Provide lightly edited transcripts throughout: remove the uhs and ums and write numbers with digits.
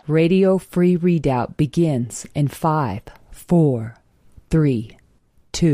Radio Free Redoubt begins in 5, 4, 3, 2.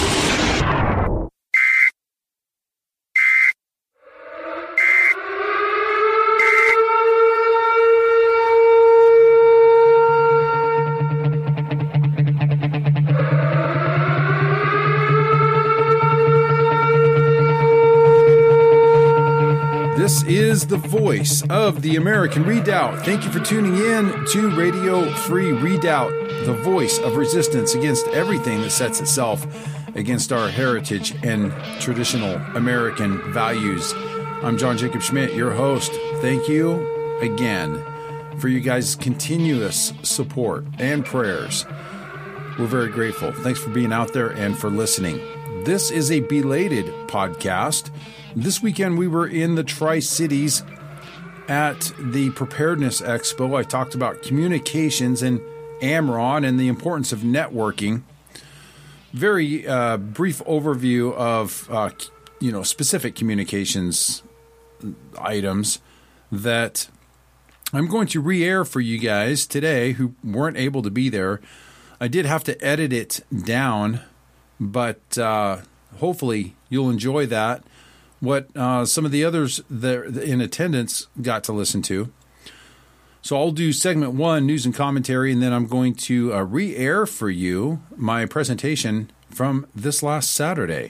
This is the voice of the American Redoubt. Thank you for tuning in to Radio Free Redoubt, the voice of resistance against everything that sets itself against our heritage and traditional American values. I'm John Jacob Schmidt, your host. Thank you again for you guys' continuous support and prayers. We're very grateful. Thanks for being out there and for listening. This is a belated podcast. This weekend, we were in the Tri-Cities at the Preparedness Expo. I talked about communications and AMRON and the importance of networking. Very brief overview of specific communications items that I'm going to re-air for you guys today who weren't able to be there. I did have to edit it down, but hopefully you'll enjoy that. What some of the others there in attendance got to listen to. So I'll do segment 1, news and commentary, and then I'm going to re-air for you my presentation from this last Saturday.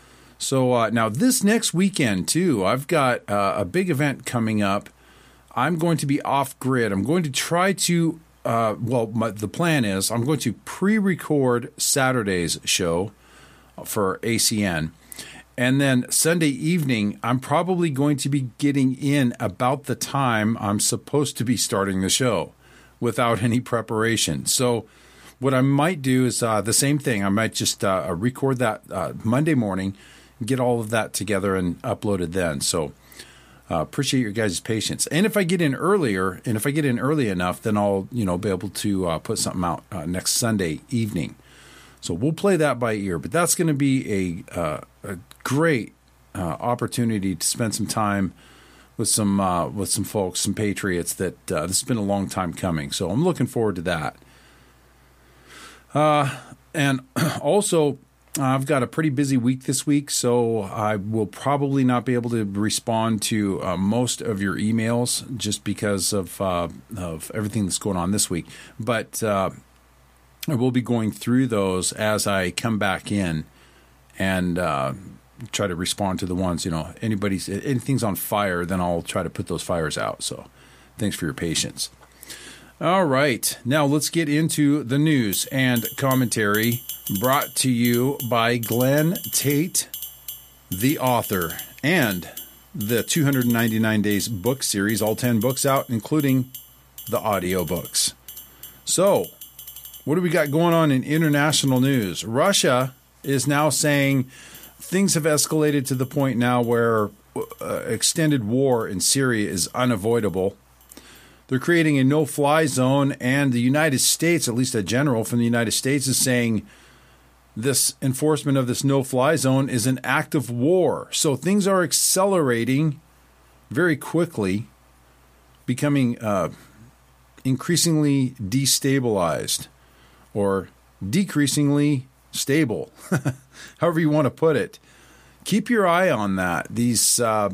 So now this next weekend, too, I've got a big event coming up. I'm going to be off-grid. I'm going to try to, the plan is I'm going to pre-record Saturday's show for ACN. And then Sunday evening, I'm probably going to be getting in about the time I'm supposed to be starting the show without any preparation. So what I might do is the same thing. I might just record that Monday morning, get all of that together and upload it then. So appreciate your guys' patience. And if I get in earlier, and if I get in early enough, then I'll be able to put something out next Sunday evening. So we'll play that by ear, but that's going to be a great opportunity to spend some time with some folks, some patriots that this has been a long time coming. So I'm looking forward to that. And also, I've got a pretty busy week this week, so I will probably not be able to respond to most of your emails just because of everything that's going on this week. But I will be going through those as I come back in and try to respond to the ones, anything's on fire, then I'll try to put those fires out. So thanks for your patience. All right. Now let's get into the news and commentary brought to you by Glenn Tate, the author, and the 299 Days book series, all 10 books out, including the audio books. So, what do we got going on in international news? Russia is now saying things have escalated to the point now where extended war in Syria is unavoidable. They're creating a no-fly zone, and the United States, at least a general from the United States, is saying this enforcement of this no-fly zone is an act of war. So things are accelerating very quickly, becoming increasingly destabilized. Or decreasingly stable, however you want to put it. Keep your eye on that. These are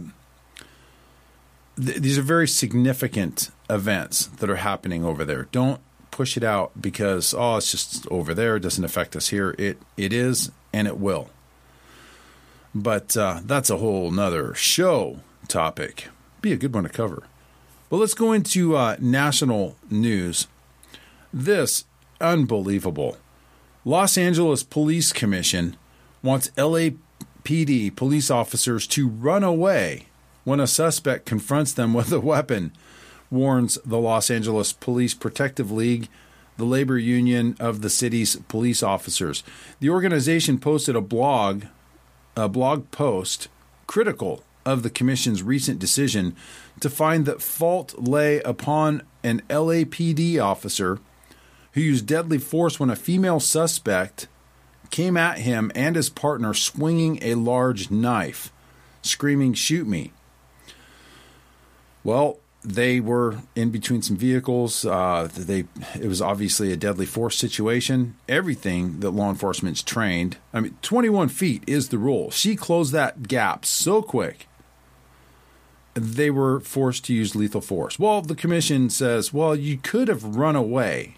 very significant events that are happening over there. Don't push it out because, it's just over there. It doesn't affect us here. It is, and it will. But that's a whole nother show topic. Be a good one to cover. But let's go into national news. This unbelievable. Los Angeles Police Commission wants LAPD police officers to run away when a suspect confronts them with a weapon, warns the Los Angeles Police Protective League, the labor union of the city's police officers. The organization posted a blog post critical of the commission's recent decision to find that fault lay upon an LAPD officer who used deadly force when a female suspect came at him and his partner swinging a large knife, screaming, "Shoot me." Well, they were in between some vehicles. It was obviously a deadly force situation. Everything that law enforcement's trained. 21 feet is the rule. She closed that gap so quick. They were forced to use lethal force. Well, the commission says, well, you could have run away.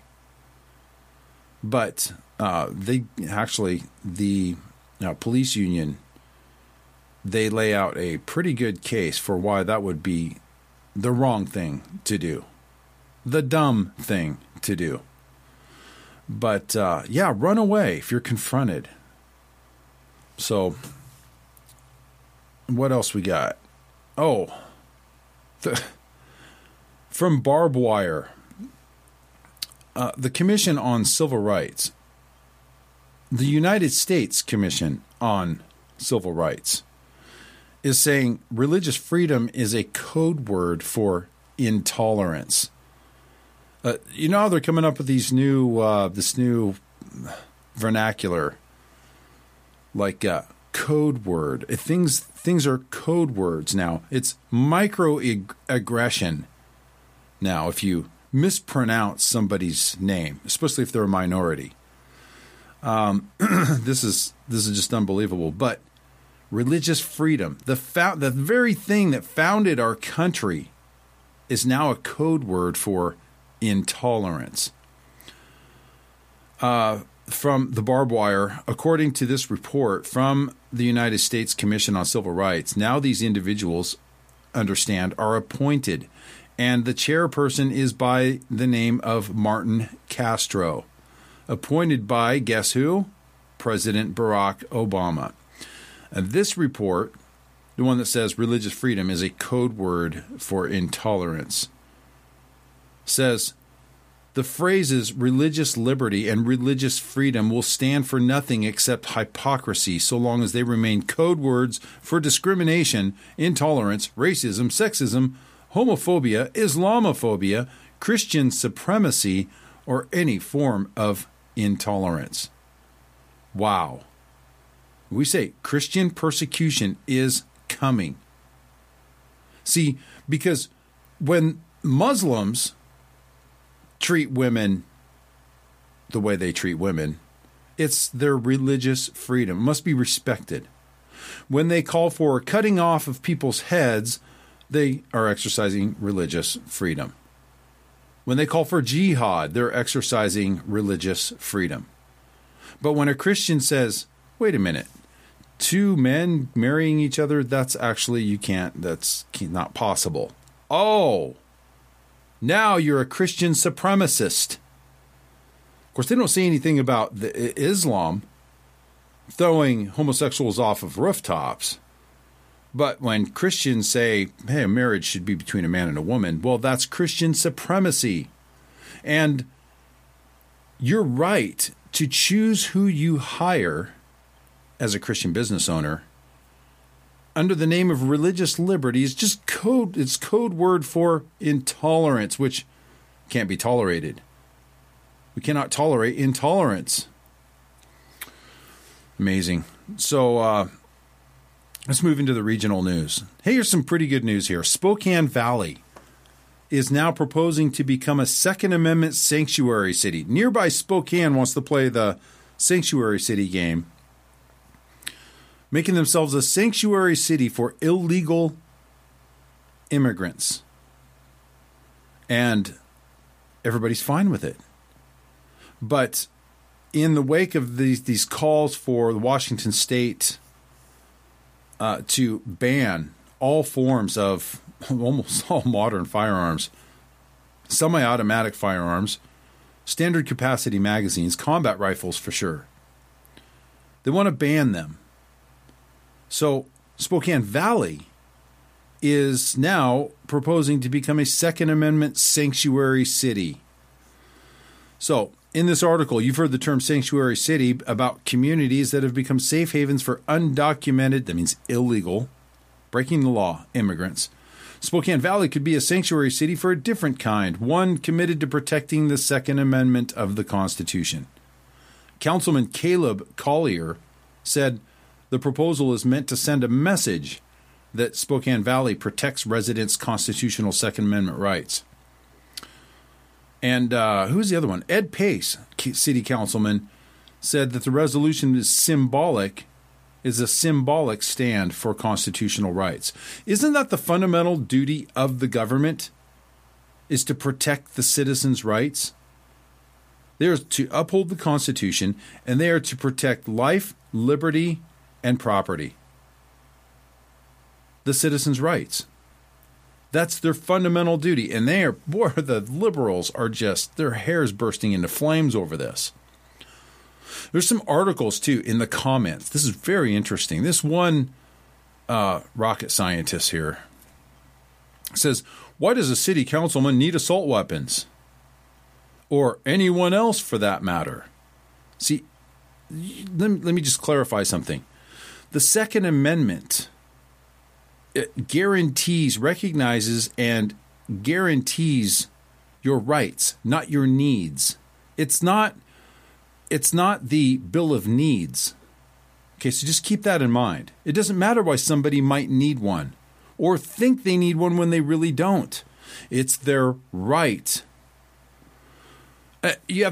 But the police union, they lay out a pretty good case for why that would be the wrong thing to do. The dumb thing to do. But, run away if you're confronted. So, what else we got? Oh, from Barbed Wire, the Commission on Civil Rights, the United States Commission on Civil Rights, is saying religious freedom is a code word for intolerance. How they're coming up with these this new vernacular, like code word. Things are code words now. It's microaggression now if you mispronounce somebody's name, especially if they're a minority. This is just unbelievable. But religious freedom, the very thing that founded our country, is now a code word for intolerance. From the Barbed Wire, according to this report from the United States Commission on Civil Rights, now these individuals, understand, are appointed, and the chairperson is by the name of Martin Castro, appointed by, guess who? President Barack Obama. And this report, the one that says religious freedom is a code word for intolerance, says the phrases religious liberty and religious freedom will stand for nothing except hypocrisy so long as they remain code words for discrimination, intolerance, racism, sexism, homophobia, Islamophobia, Christian supremacy, or any form of intolerance. Wow. We say Christian persecution is coming. See, because when Muslims treat women the way they treat women, it's their religious freedom. It must be respected. When they call for cutting off of people's heads, they are exercising religious freedom. When they call for jihad, they're exercising religious freedom. But when a Christian says, wait a minute, two men marrying each other, that's not possible. Oh, now you're a Christian supremacist. Of course, they don't say anything about Islam throwing homosexuals off of rooftops. But when Christians say, hey, a marriage should be between a man and a woman, well, that's Christian supremacy. And you're right to choose who you hire as a Christian business owner under the name of religious liberty is just code. It's code word for intolerance, which can't be tolerated. We cannot tolerate intolerance. Amazing. So let's move into the regional news. Hey, here's some pretty good news here. Spokane Valley is now proposing to become a Second Amendment sanctuary city. Nearby Spokane wants to play the sanctuary city game, making themselves a sanctuary city for illegal immigrants. And everybody's fine with it. But in the wake of these calls for the Washington State to ban all forms of almost all modern firearms, semi-automatic firearms, standard capacity magazines, combat rifles for sure, they want to ban them. So Spokane Valley is now proposing to become a Second Amendment sanctuary city. So in this article, you've heard the term sanctuary city about communities that have become safe havens for undocumented, that means illegal, breaking the law, immigrants. Spokane Valley could be a sanctuary city for a different kind, one committed to protecting the Second Amendment of the Constitution. Councilman Caleb Collier said, the proposal is meant to send a message that Spokane Valley protects residents' constitutional Second Amendment rights. And who's the other one? Ed Pace, city councilman, said that the resolution is a symbolic stand for constitutional rights. Isn't that the fundamental duty of the government, is to protect the citizens' rights? They are to uphold the Constitution, and they are to protect life, liberty, and property. The citizens' rights. That's their fundamental duty. And the liberals are just, their hair's bursting into flames over this. There's some articles, too, in the comments. This is very interesting. This one rocket scientist here says, why does a city councilman need assault weapons? Or anyone else for that matter? See, let me just clarify something. The Second Amendment recognizes and guarantees your rights, not your needs. It's not the Bill of Needs. Okay, so just keep that in mind. It doesn't matter why somebody might need one or think they need one when they really don't. It's their right. You've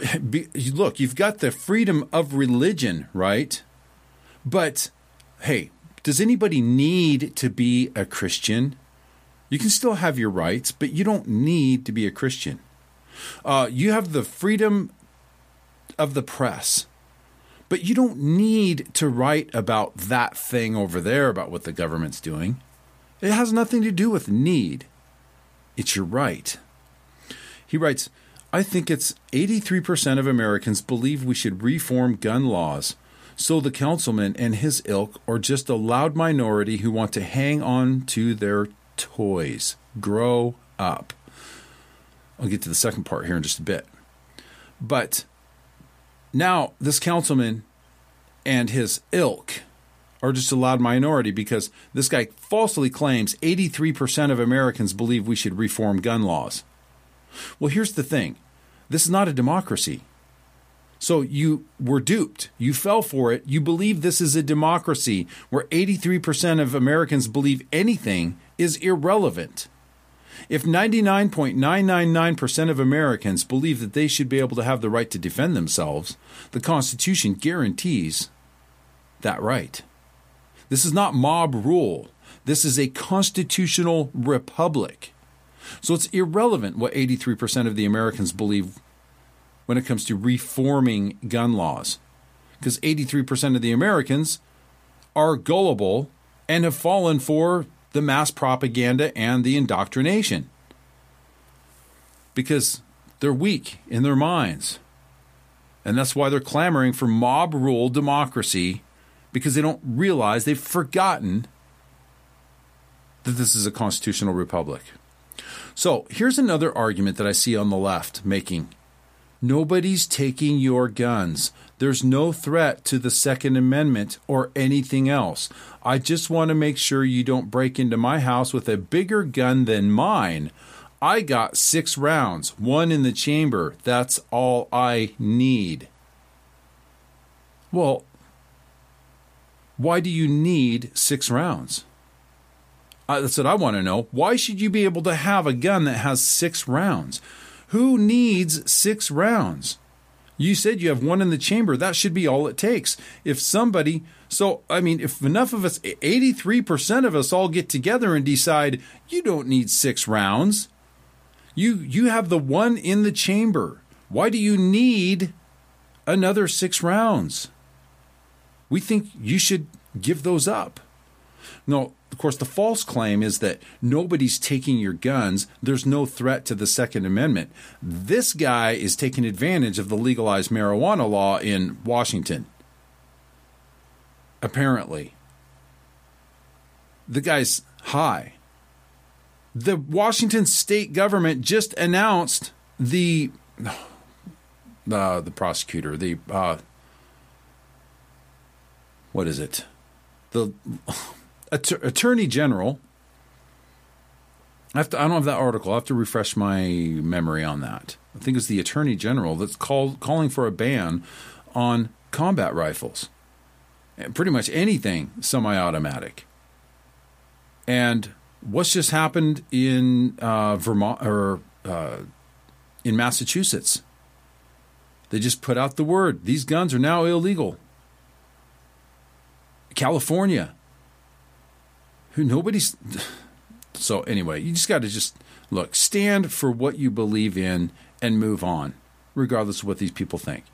got the freedom of religion, right? But, hey, does anybody need to be a Christian? You can still have your rights, but you don't need to be a Christian. You have the freedom of the press, but you don't need to write about that thing over there, about what the government's doing. It has nothing to do with need. It's your right. He writes, I think it's 83% of Americans believe we should reform gun laws, so the councilman and his ilk are just a loud minority who want to hang on to their toys. Grow up. I'll get to the second part here in just a bit. But now this councilman and his ilk are just a loud minority because this guy falsely claims 83% of Americans believe we should reform gun laws. Well, here's the thing. This is not a democracy. So you were duped. You fell for it. You believe this is a democracy where 83% of Americans believe anything is irrelevant. If 99.999% of Americans believe that they should be able to have the right to defend themselves, the Constitution guarantees that right. This is not mob rule. This is a constitutional republic. So it's irrelevant what 83% of the Americans believe when it comes to reforming gun laws, because 83% of the Americans are gullible and have fallen for the mass propaganda and the indoctrination because they're weak in their minds. And that's why they're clamoring for mob rule democracy, because they don't realize, they've forgotten that this is a constitutional republic. So here's another argument that I see on the left making. Nobody's taking your guns. There's no threat to the Second Amendment or anything else. I just want to make sure you don't break into my house with a bigger gun than mine. I got 6 rounds, 1 in the chamber. That's all I need. Well, why do you need 6 rounds? That's what I want to know. Why should you be able to have a gun that has 6 rounds? Who needs 6 rounds? You said you have 1 in the chamber. That should be all it takes. If enough of us, 83% of us all get together and decide you don't need 6 rounds. You have the 1 in the chamber. Why do you need another 6 rounds? We think you should give those up. No, of course, the false claim is that nobody's taking your guns. There's no threat to the Second Amendment. This guy is taking advantage of the legalized marijuana law in Washington. Apparently. The guy's high. The Washington state government just announced the prosecutor, what is it? The Attorney General. I don't have that article. I have to refresh my memory on that. I think it's the Attorney General that's calling for a ban on combat rifles and pretty much anything semi-automatic. And what's just happened in Vermont or in Massachusetts? They just put out the word. These guns are now illegal. California. Nobody's... So anyway, you just got to just, look, stand for what you believe in and move on, regardless of what these people think.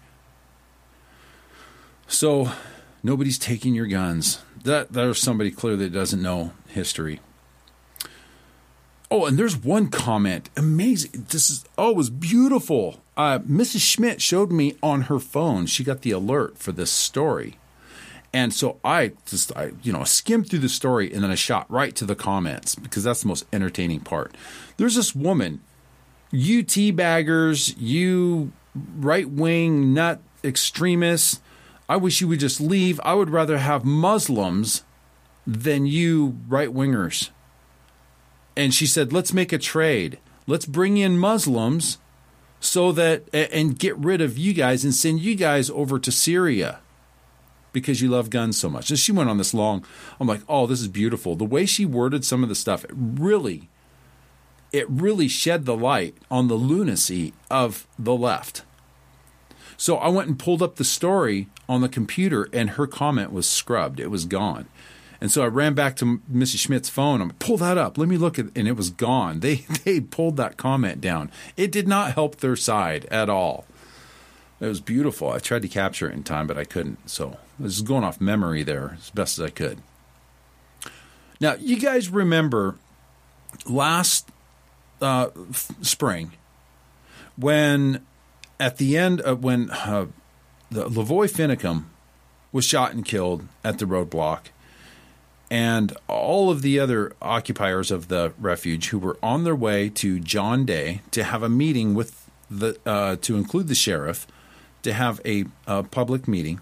So nobody's taking your guns. There's somebody clearly that doesn't know history. Oh, and there's one comment. Amazing. It was beautiful. Mrs. Schmidt showed me on her phone. She got the alert for this story. And so I skimmed through the story and then I shot right to the comments because that's the most entertaining part. There's this woman, you teabaggers, you right-wing nut extremists, I wish you would just leave. I would rather have Muslims than you right-wingers. And she said, let's make a trade. Let's bring in Muslims so that and get rid of you guys and send you guys over to Syria because you love guns so much. And she went on this long, I'm like, oh, this is beautiful. The way she worded some of the stuff, it really shed the light on the lunacy of the left. So I went and pulled up the story on the computer and her comment was scrubbed. It was gone. And so I ran back to Mrs. Schmidt's phone. I'm like, pull that up. Let me look at it. And it was gone. They pulled that comment down. It did not help their side at all. It was beautiful. I tried to capture it in time, but I couldn't. So this is going off memory there as best as I could. Now, you guys remember last spring when at the end of when the Lavoy Finicum was shot and killed at the roadblock, and all of the other occupiers of the refuge who were on their way to John Day to have a meeting with to include the sheriff, to have a public meeting.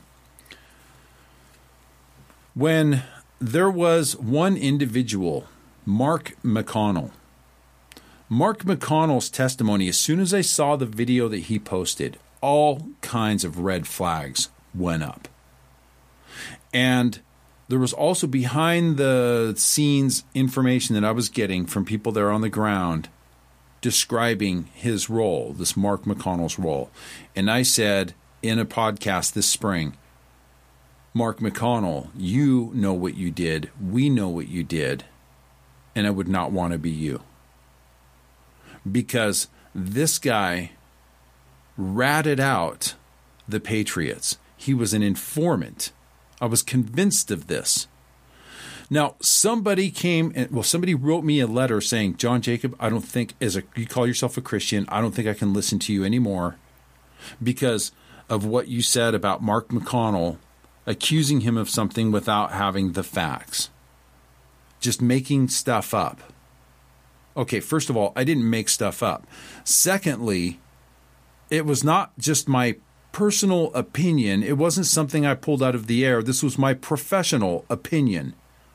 When there was one individual, Mark McConnell. Mark McConnell's testimony, as soon as I saw the video that he posted, all kinds of red flags went up. And there was also behind the scenes information that I was getting from people there on the ground describing his role, this Mark McConnell's role. And I said in a podcast this spring, Mark McConnell, you know what you did. We know what you did. And I would not want to be you. Because this guy ratted out the Patriots. He was an informant. I was convinced of this. Now, somebody wrote me a letter saying, John Jacob, I don't think, you call yourself a Christian, I don't think I can listen to you anymore because of what you said about Mark McConnell accusing him of something without having the facts. Just making stuff up. Okay, first of all, I didn't make stuff up. Secondly, it was not just my personal opinion. It wasn't something I pulled out of the air. This was my professional opinion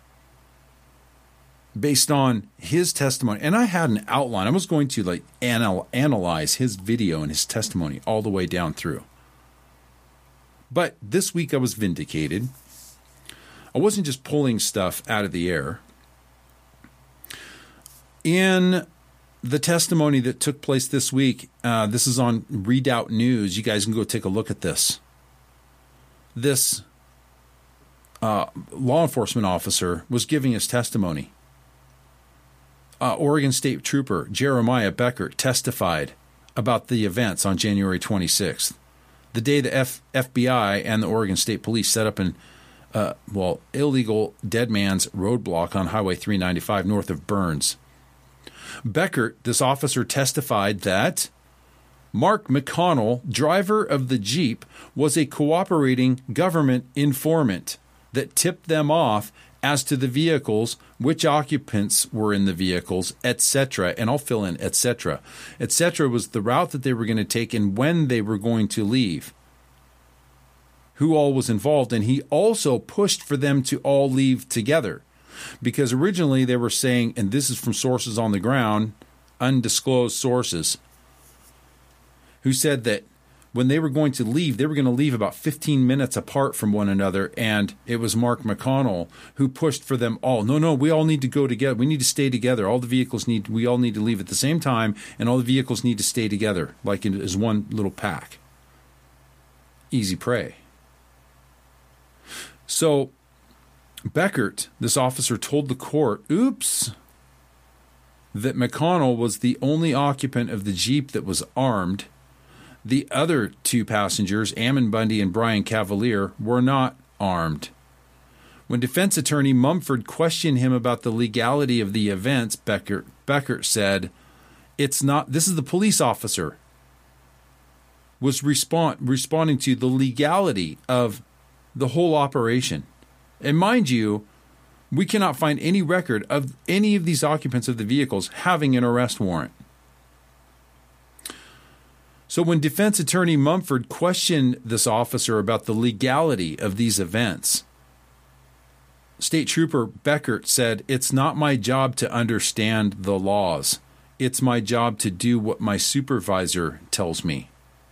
based on his testimony. And I had an outline. I was going to analyze his video and his testimony all the way down through. But this week I was vindicated. I wasn't just pulling stuff out of the air. In the testimony that took place this week, this is on Redoubt News. You guys can go take a look at this. This law enforcement officer was giving his testimony. Oregon State Trooper Jeremiah Beckert testified about the events on January 26th, the day the FBI and the Oregon State Police set up an illegal dead man's roadblock on Highway 395 north of Burns. Beckert, this officer, testified that Mark McConnell, driver of the Jeep, was a cooperating government informant that tipped them off as to the vehicles, which occupants were in the vehicles, etc. And I'll fill in etc. Etc. was the route that they were going to take and when they were going to leave. Who all was involved. And he also pushed for them to all leave together. Because originally they were saying, and this is from sources on the ground, undisclosed sources, who said that when they were going to leave about 15 minutes apart from one another, and it was Mark McConnell who pushed for them all. No, we all need to go together. We need to stay together. We all need to leave at the same time, and all the vehicles need to stay together, like as one little pack. Easy prey. So Beckert, this officer, told the court, that McConnell was the only occupant of the Jeep that was armed. The other two passengers, Ammon Bundy and Brian Cavalier, were not armed. When defense attorney Mumford questioned him about the legality of the events, Beckert said, "It's not. This is the police officer." Was responding to the legality of the whole operation. And mind you, we cannot find any record of any of these occupants of the vehicles having an arrest warrant. So when defense attorney Mumford questioned this officer about the legality of these events, State Trooper Beckert said, "It's not my job to understand the laws. It's my job to do what my supervisor tells me."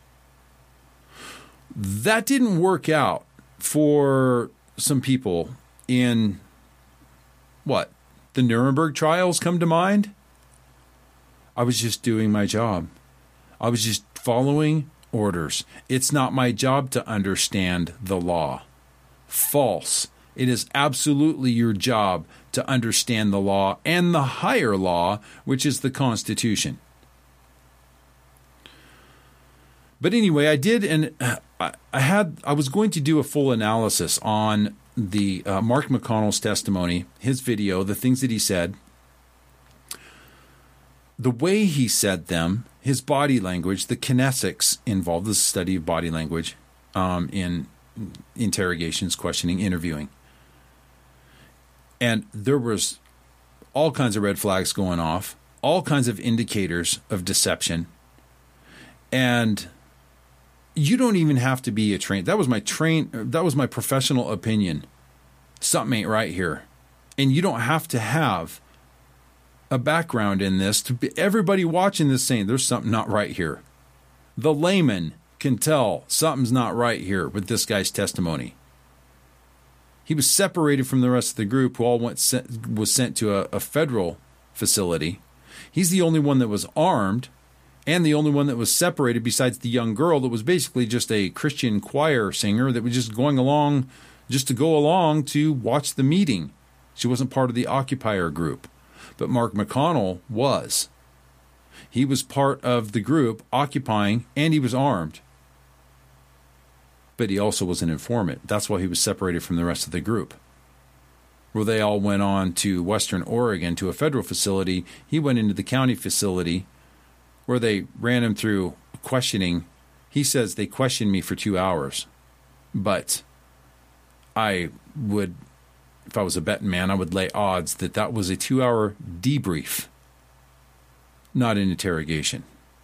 That didn't work out for some people in, the Nuremberg trials come to mind? I was just doing my job. I was just following orders. It's not my job to understand the law. False. It is absolutely your job to understand the law and the higher law, which is the Constitution. But anyway, I did, and I was going to do a full analysis on the Mark McConnell's testimony, his video, the things that he said, the way he said them, his body language, the kinesics involved, the study of body language in interrogations, questioning, interviewing. And there was all kinds of red flags going off, all kinds of indicators of deception. And you don't even have to be a trained. That was my professional opinion. Something ain't right here. And you don't have to have a background in this to be everybody watching this saying there's something not right here. The layman can tell something's not right here with this guy's testimony. He was separated from the rest of the group who all was sent to a federal facility. He's the only one that was armed and the only one that was separated besides the young girl that was basically just a Christian choir singer that was just going along just to go along to watch the meeting. She wasn't part of the occupier group. But Mark McConnell was. He was part of the group occupying, and he was armed. But he also was an informant. That's why he was separated from the rest of the group. Where they all went on to Western Oregon to a federal facility. He went into the county facility where they ran him through questioning. He says they questioned me for 2 hours. But I would, if I was a betting man, I would lay odds that was a 2-hour debrief, not an interrogation.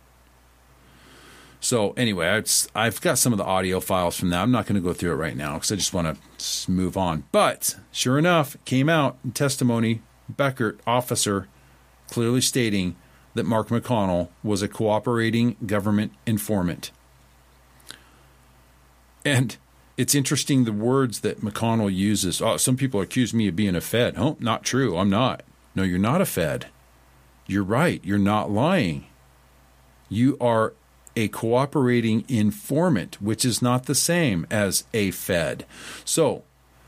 So anyway, I've got some of the audio files from that. I'm not going to go through it right now because I just want to move on. But sure enough, it came out in testimony, Beckert, officer, clearly stating that Mark McConnell was a cooperating government informant. And it's interesting the words that McConnell uses. Oh, some people accuse me of being a Fed. Oh, not true. I'm not. No, you're not a Fed. You're right. You're not lying. You are a cooperating informant, which is not the same as a Fed. So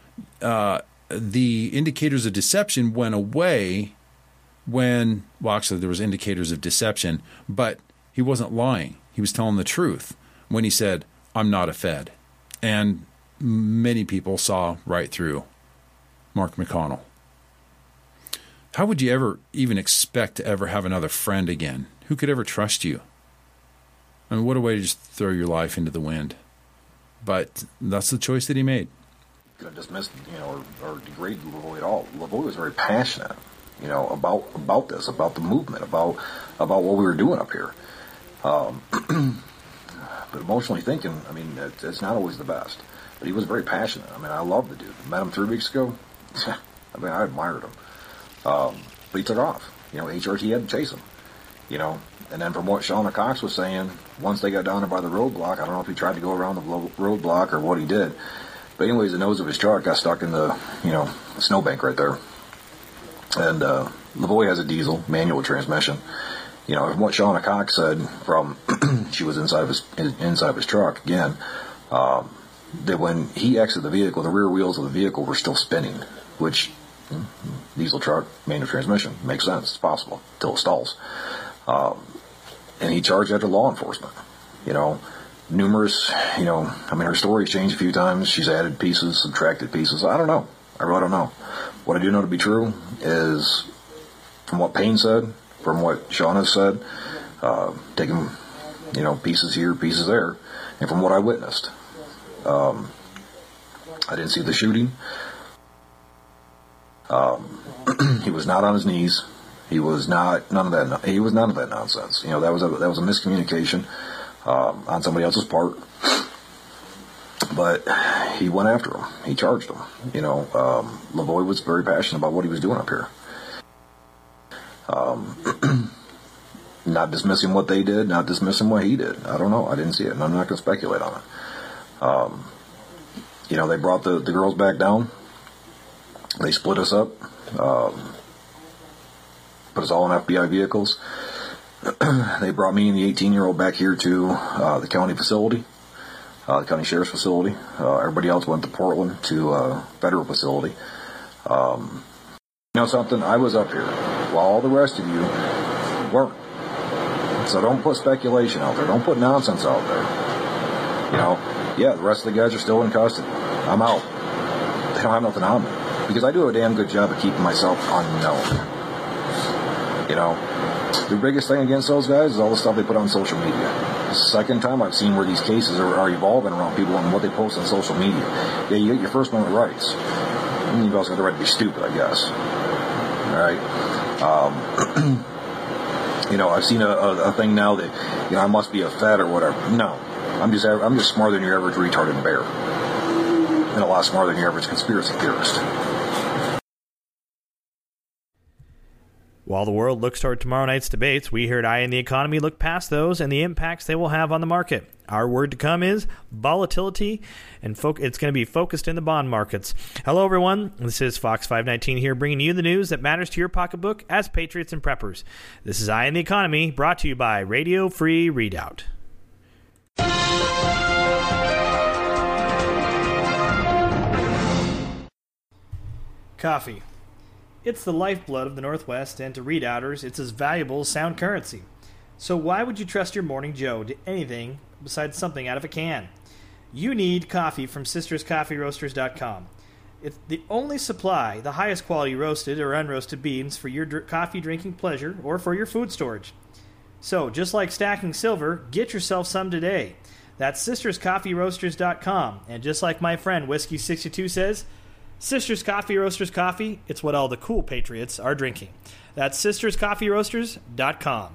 the indicators of deception went away actually there was indicators of deception, but he wasn't lying. He was telling the truth when he said, "I'm not a Fed." And many people saw right through Mark McConnell. How would you ever even expect to ever have another friend again? Who could ever trust you? I mean, what a way to just throw your life into the wind. But that's the choice that he made. Going to dismiss, or degrade Lavoie at all. Lavoie was very passionate, about this, about the movement, about what we were doing up here. But emotionally thinking, it's not always the best. But he was very passionate. I love the dude. I met him 3 weeks ago. I admired him. But he took off. HRT had to chase him. you know. And then from what Shauna Cox was saying, once they got down there by the roadblock, I don't know if he tried to go around the roadblock or what he did. But anyways, the nose of his truck got stuck in the, you know, snowbank right there. And Lavoie has a diesel manual transmission. You know, from what Shauna Cox said, from she was inside of his truck again, that when he exited the vehicle, the rear wheels of the vehicle were still spinning, which diesel truck manual transmission makes sense. It's possible until it stalls. And he charged that to law enforcement. You know, numerous, you know, I mean, her story's changed a few times. She's added pieces, subtracted pieces. I don't know. I really don't know. What I do know to be true is from what Payne said, from what Shauna said, taking, you know, pieces here, pieces there, and from what I witnessed. I didn't see the shooting. He was not on his knees. He was not none of that. He was none of that nonsense. You know, that was a miscommunication on somebody else's part. But he went after him. He charged him. You know, Lavoie was very passionate about what he was doing up here. Not dismissing what they did, not dismissing what he did. I don't know. I didn't see it, and I'm not going to speculate on it. You know, they brought the girls back down. They split us up. Put us all in FBI vehicles. They brought me and the 18-year-old back here to the county facility, the county sheriff's facility. Everybody else went to Portland to federal facility. You know something? I was up here while all the rest of you weren't. So don't put speculation out there. Don't put nonsense out there. You know, yeah, the rest of the guys are still in custody. I'm out. They don't have nothing on me. Because I do a damn good job of keeping myself unknown. You know, the biggest thing against those guys is all the stuff they put on social media. The second time I've seen where these cases are evolving around people and what they post on social media. Yeah, you get your First Amendment rights. And you've also got the right to be stupid, I guess. All right? You know, I've seen a thing now that, you know, I must be a fed or whatever. No. I'm just smarter than your average retarded bear. And a lot smarter than your average conspiracy theorist. While the world looks toward tomorrow night's debates, we here at Eye on the Economy look past those and the impacts they will have on the market. Our word to come is volatility, and it's going to be focused in the bond markets. Hello, everyone. This is Fox 519 here, bringing you the news that matters to your pocketbook as patriots and preppers. This is Eye on the Economy, brought to you by Radio Free Readout. Coffee. It's the lifeblood of the Northwest, and to readouters, it's as valuable as sound currency. So why would you trust your Morning Joe to anything besides something out of a can? You need coffee from SistersCoffeeRoasters.com. It's the only supply, the highest quality roasted or unroasted beans for your coffee drinking pleasure or for your food storage. So, just like stacking silver, get yourself some today. That's SistersCoffeeRoasters.com, and just like my friend Whiskey62 says, Sisters Coffee Roasters coffee, it's what all the cool patriots are drinking. That's SistersCoffeeRoasters.com.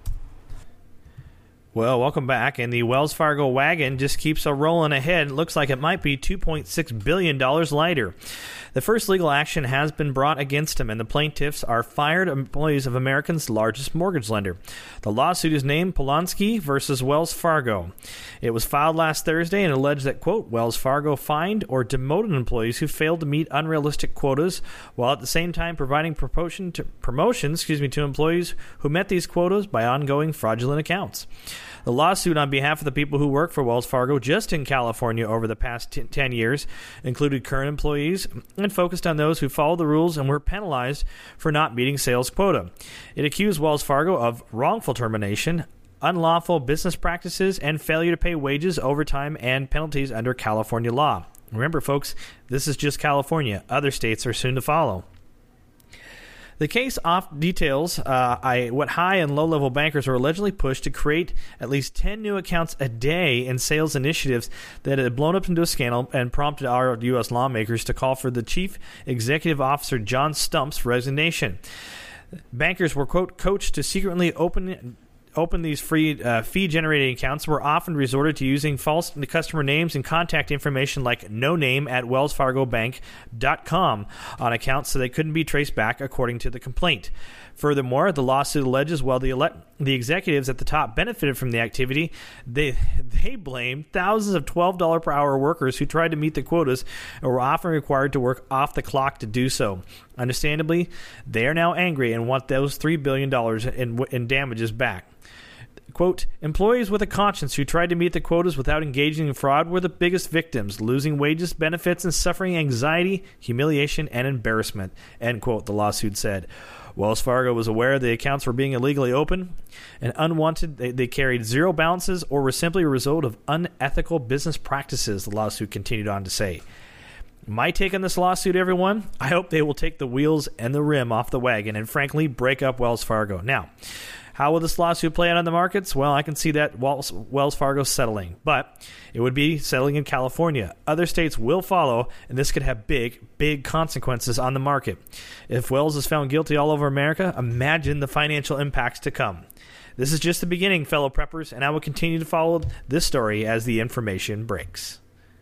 Well, welcome back, and the Wells Fargo wagon just keeps rolling ahead. It looks like it might be $2.6 billion lighter. The first legal action has been brought against him, and the plaintiffs are fired employees of America's largest mortgage lender. The lawsuit is named Polanski versus Wells Fargo. It was filed last Thursday and alleged that, quote, Wells Fargo fined or demoted employees who failed to meet unrealistic quotas, while at the same time providing promotions to employees who met these quotas by ongoing fraudulent accounts. The lawsuit on behalf of the people who work for Wells Fargo just in California over the past 10 years included current employees and focused on those who followed the rules and were penalized for not meeting sales quota. It accused Wells Fargo of wrongful termination, unlawful business practices, and failure to pay wages, overtime, and penalties under California law. Remember, folks, this is just California. Other states are soon to follow. The case details what high and low-level bankers were allegedly pushed to create at least 10 new accounts a day in sales initiatives that had blown up into a scandal and prompted our U.S. lawmakers to call for the Chief Executive Officer John Stumpf's resignation. Bankers were, quote, coached to secretly open these free fee-generating accounts, were often resorted to using false customer names and contact information like no name at wellsfargobank.com on accounts so they couldn't be traced back according to the complaint. Furthermore, the lawsuit alleges while the the executives at the top benefited from the activity, they blame thousands of $12 per hour workers who tried to meet the quotas and were often required to work off the clock to do so. Understandably, they are now angry and want those $3 billion in damages back. Quote, employees with a conscience who tried to meet the quotas without engaging in fraud were the biggest victims, losing wages, benefits, and suffering anxiety, humiliation, and embarrassment, end quote, the lawsuit said. Wells Fargo was aware the accounts were being illegally open and unwanted. They carried zero balances or were simply a result of unethical business practices, the lawsuit continued on to say. My take on this lawsuit, everyone, I hope they will take the wheels and the rim off the wagon and, frankly, break up Wells Fargo. Now, how will this lawsuit play out on the markets? Well, I can see that Wells Fargo settling, but it would be settling in California. Other states will follow, and this could have big consequences on the market. If Wells is found guilty all over America, imagine the financial impacts to come. This is just the beginning, fellow preppers, and I will continue to follow this story as the information breaks.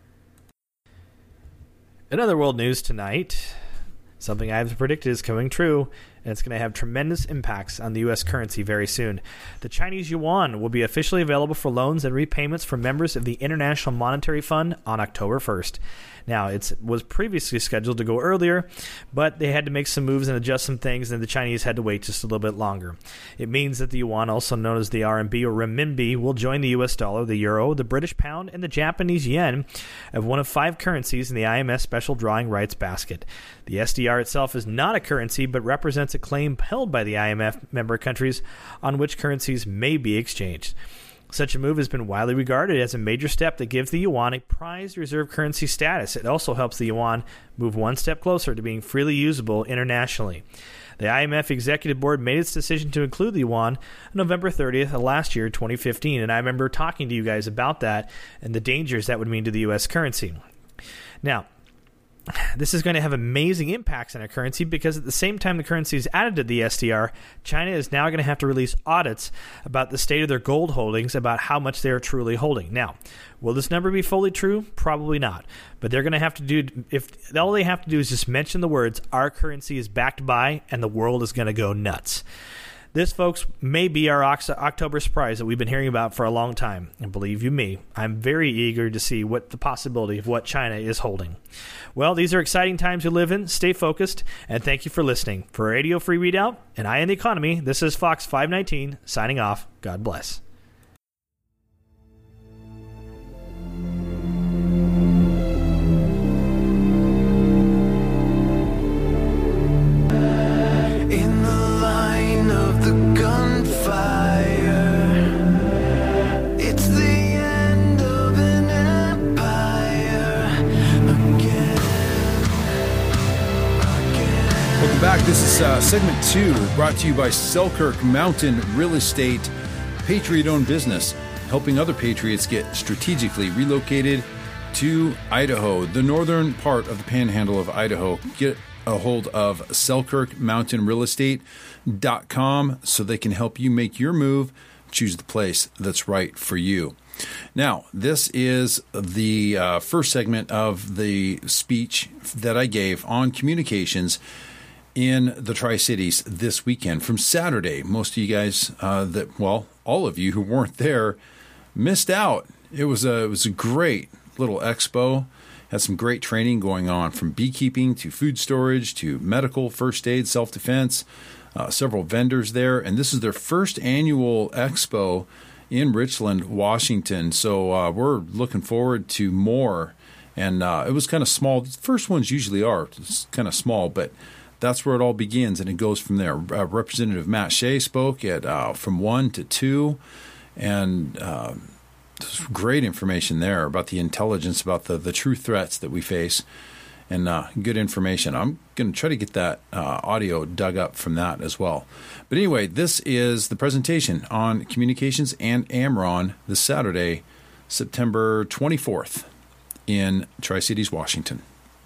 In other world news tonight, something I've predicted is coming true, and it's going to have tremendous impacts on the U.S. currency very soon. The Chinese yuan will be officially available for loans and repayments for members of the International Monetary Fund on October 1st. Now, it was previously scheduled to go earlier, but they had to make some moves and adjust some things, and the Chinese had to wait just a little bit longer. It means that the yuan, also known as the RMB or renminbi, will join the U.S. dollar, the euro, the British pound, and the Japanese yen of one of 5 currencies in the IMF Special Drawing Rights basket. The SDR itself is not a currency, but represents a claim held by the IMF member countries on which currencies may be exchanged. Such a move has been widely regarded as a major step that gives the yuan a prized reserve currency status. It also helps the yuan move one step closer to being freely usable internationally. The IMF Executive Board made its decision to include the yuan on November 30th of last year, 2015, and I remember talking to you guys about that and the dangers that would mean to the U.S. currency. Now, this is going to have amazing impacts on our currency because at the same time the currency is added to the SDR, China is now going to have to release audits about the state of their gold holdings, about how much they are truly holding. Now, will this number be fully true? Probably not. But they're going to have to do, if all they have to do is just mention the words, our currency is backed by, and the world is going to go nuts. This, folks, may be our October surprise that we've been hearing about for a long time. And believe you me, I'm very eager to see what the possibility of what China is holding. Well, these are exciting times to live in. Stay focused, and thank you for listening. For Radio Free Readout and Eye on the Economy, this is Fox 519 signing off. God bless. Back. This is segment 2, brought to you by Selkirk Mountain Real Estate, Patriot-owned business, helping other Patriots get strategically relocated to Idaho, the northern part of the panhandle of Idaho. Get a hold of selkirkmountainrealestate.com so they can help you make your move, choose the place that's right for you. Now, this is the first segment of the speech that I gave on communications in the Tri-Cities this weekend from Saturday. Most of you guys all of you who weren't there missed out. It was a great little expo. Had some great training going on, from beekeeping to food storage to medical, first aid, self-defense, several vendors there. And this is their first annual expo in Richland, Washington. So we're looking forward to more. And it was kind of small. The first ones usually are. It's kind of small, but that's where it all begins, and it goes from there. Representative Matt Shea spoke at from 1 to 2, and great information there about the intelligence, about the true threats that we face, and good information. I'm going to try to get that audio dug up from that as well. But anyway, this is the presentation on communications and AmRen this Saturday, September 24th in Tri-Cities, Washington.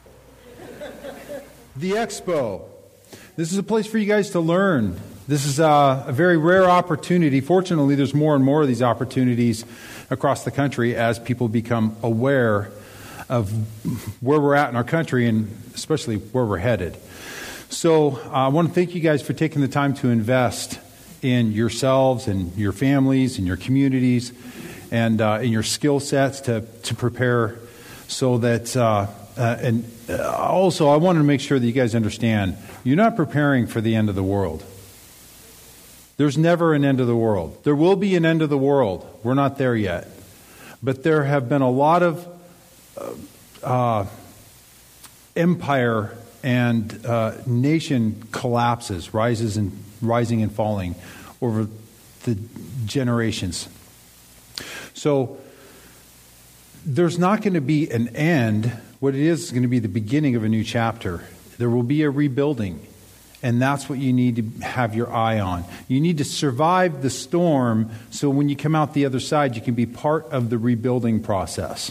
The Expo. This is a place for you guys to learn. This is a very rare opportunity. Fortunately, there's more and more of these opportunities across the country as people become aware of where we're at in our country and especially where we're headed. So I want to thank you guys for taking the time to invest in yourselves and your families and your communities and in your skill sets to prepare so that, and also I wanted to make sure that you guys understand, you're not preparing for the end of the world. There's never an end of the world. There will be an end of the world. We're not there yet. But there have been a lot of empire and nation collapses, rising and falling over the generations. So there's not going to be an end. What it is going to be the beginning of a new chapter. There will be a rebuilding. And that's what you need to have your eye on. You need to survive the storm so when you come out the other side, you can be part of the rebuilding process.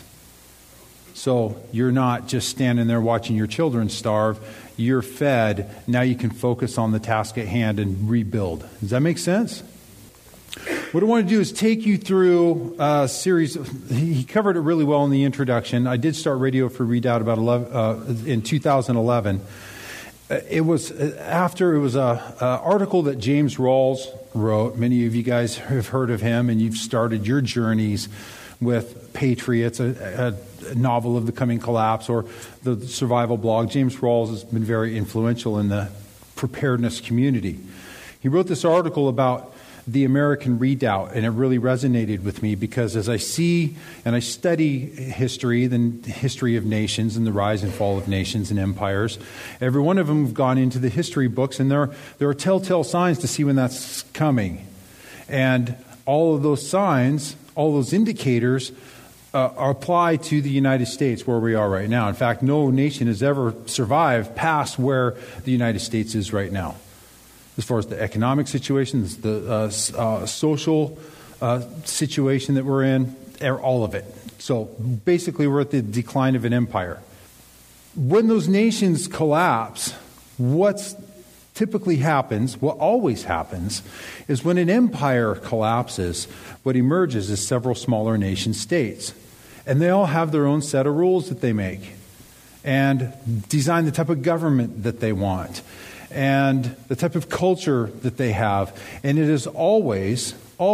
So you're not just standing there watching your children starve. You're fed. Now you can focus on the task at hand and rebuild. Does that make sense? What I want to do is take you through a series. He covered it really well in the introduction. I did start Radio Free Redoubt in 2011. It was an article that James Rawls wrote. Many of you guys have heard of him, and you've started your journeys with Patriots, a novel of the coming collapse, or the survival blog. James Rawls has been very influential in the preparedness community. He wrote this article about the American Redoubt, and it really resonated with me because as I see and I study history, the history of nations and the rise and fall of nations and empires, every one of them have gone into the history books, and there are telltale signs to see when that's coming. And all of those signs, all those indicators apply to the United States where we are right now. In fact, no nation has ever survived past where the United States is right now. As far as the economic situation, the social situation that we're in, all of it. So basically we're at the decline of an empire. When those nations collapse, what typically happens, what always happens, is when an empire collapses, what emerges is several smaller nation states. And they all have their own set of rules that they make and design the type of government that they want and the type of culture that they have. And it is always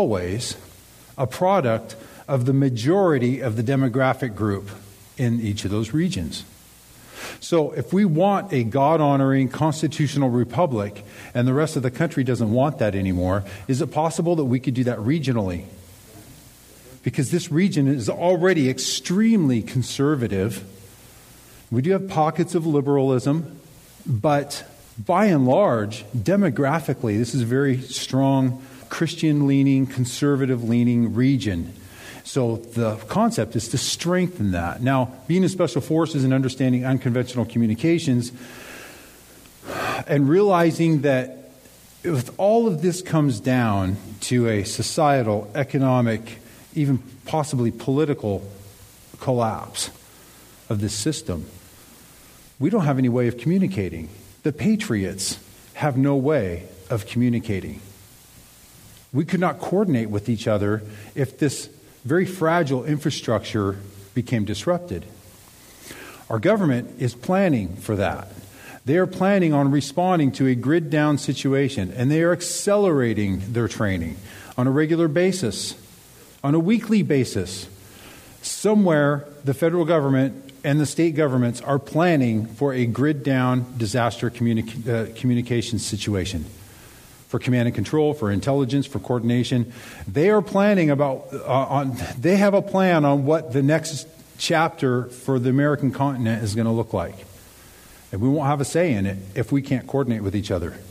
a product of the majority of the demographic group in each of those regions. So if we want a God-honoring constitutional republic and the rest of the country doesn't want that anymore, is it possible that we could do that regionally? Because this region is already extremely conservative. We do have pockets of liberalism, but by and large, demographically, this is a very strong Christian-leaning, conservative-leaning region. So the concept is to strengthen that. Now, being in special forces and understanding unconventional communications and realizing that if all of this comes down to a societal, economic, even possibly political collapse of this system, we don't have any way of communicating. The Patriots have no way of communicating. We could not coordinate with each other if this very fragile infrastructure became disrupted. Our government is planning for that. They are planning on responding to a grid-down situation, and they are accelerating their training on a regular basis, on a weekly basis. Somewhere, the federal government and the state governments are planning for a grid-down disaster communications situation. For command and control, for intelligence, for coordination. They are planning they have a plan on what the next chapter for the American continent is going to look like. And we won't have a say in it if we can't coordinate with each other.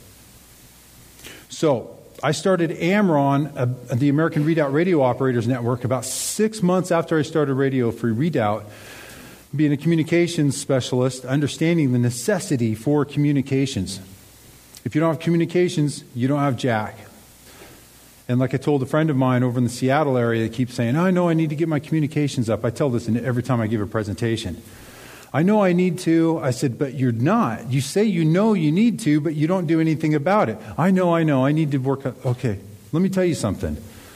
So, I started AMRON, the American Redoubt Radio Operators Network, about 6 months after I started Radio Free Redoubt, being a communications specialist, understanding the necessity for communications. If you don't have communications, you don't have jack. And like I told a friend of mine over in the Seattle area that keeps saying, I know I need to get my communications up. I tell this every time I give a presentation. I know I need to. I said, but you're not. You say you know you need to, but you don't do anything about it. I know. I need to work. Okay, let me tell you something.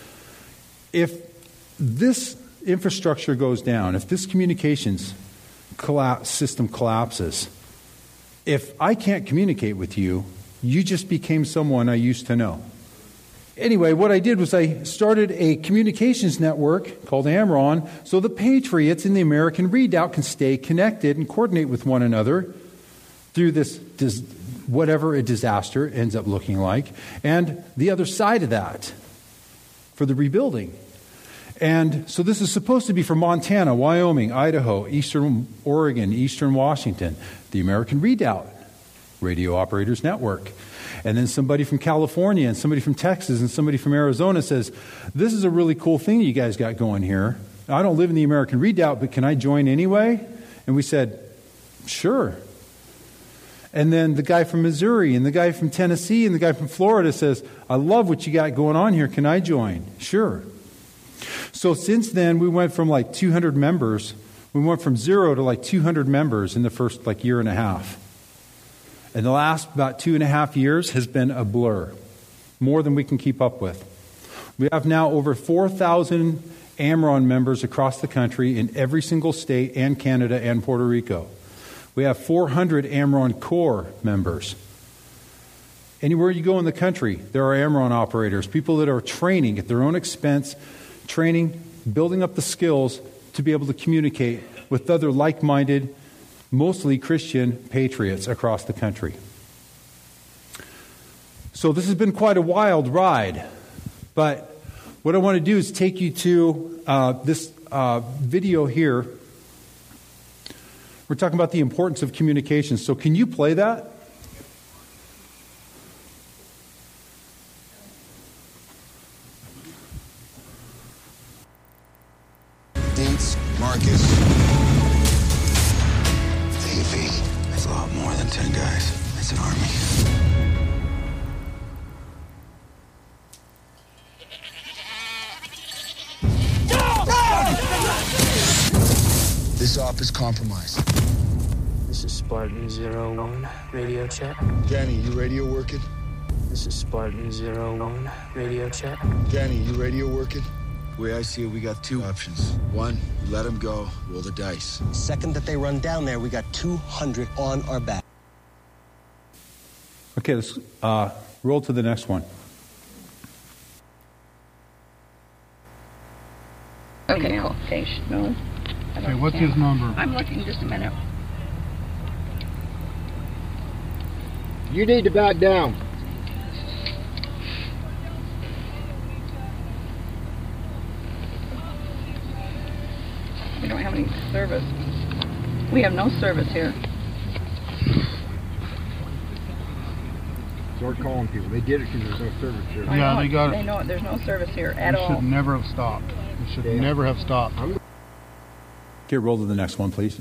If this infrastructure goes down, if this communications system collapses, if I can't communicate with you, you just became someone I used to know. Anyway, what I did was I started a communications network called Amron so the patriots in the American Redoubt can stay connected and coordinate with one another through this whatever a disaster ends up looking like, and the other side of that for the rebuilding. And so this is supposed to be for Montana, Wyoming, Idaho, Eastern Oregon, Eastern Washington, the American Redoubt Radio Operators Network. And then somebody from California and somebody from Texas and somebody from Arizona says, this is a really cool thing you guys got going here. I don't live in the American Redoubt, but can I join anyway? And we said, sure. And then the guy from Missouri and the guy from Tennessee and the guy from Florida says, I love what you got going on here. Can I join? Sure. So since then, we went from like 200 members. We went from 0 to like 200 members in the first like year and a half. And the last about 2.5 years has been a blur, more than we can keep up with. We have now over 4,000 Amron members across the country in every single state and Canada and Puerto Rico. We have 400 Amron Core members. Anywhere you go in the country, there are Amron operators, people that are training at their own expense, training, building up the skills to be able to communicate with other like-minded, mostly Christian patriots across the country. So this has been quite a wild ride, but what I want to do is take you to this video here. We're talking about the importance of communication. So can you play that? Vince, Marcus. That's a lot more than 10 guys. That's an army. This op is compromised. This is Spartan 01, radio check. Danny, you radio working? This is Spartan 01, radio check. Danny, you radio working? The way I see it, we got two options. One, we let them go, roll the dice. Second that they run down there, we got 200 on our back. Okay, let's roll to the next one. Okay, cool. No. Okay, what's his number? I'm looking, just a minute. You need to back down. We don't have any service. We have no service here. Start calling people. They did it because there's no service here. Yeah, they got it. They know it. There's no service here at all. Should never have stopped. We should never have stopped. Okay, roll to the next one, please.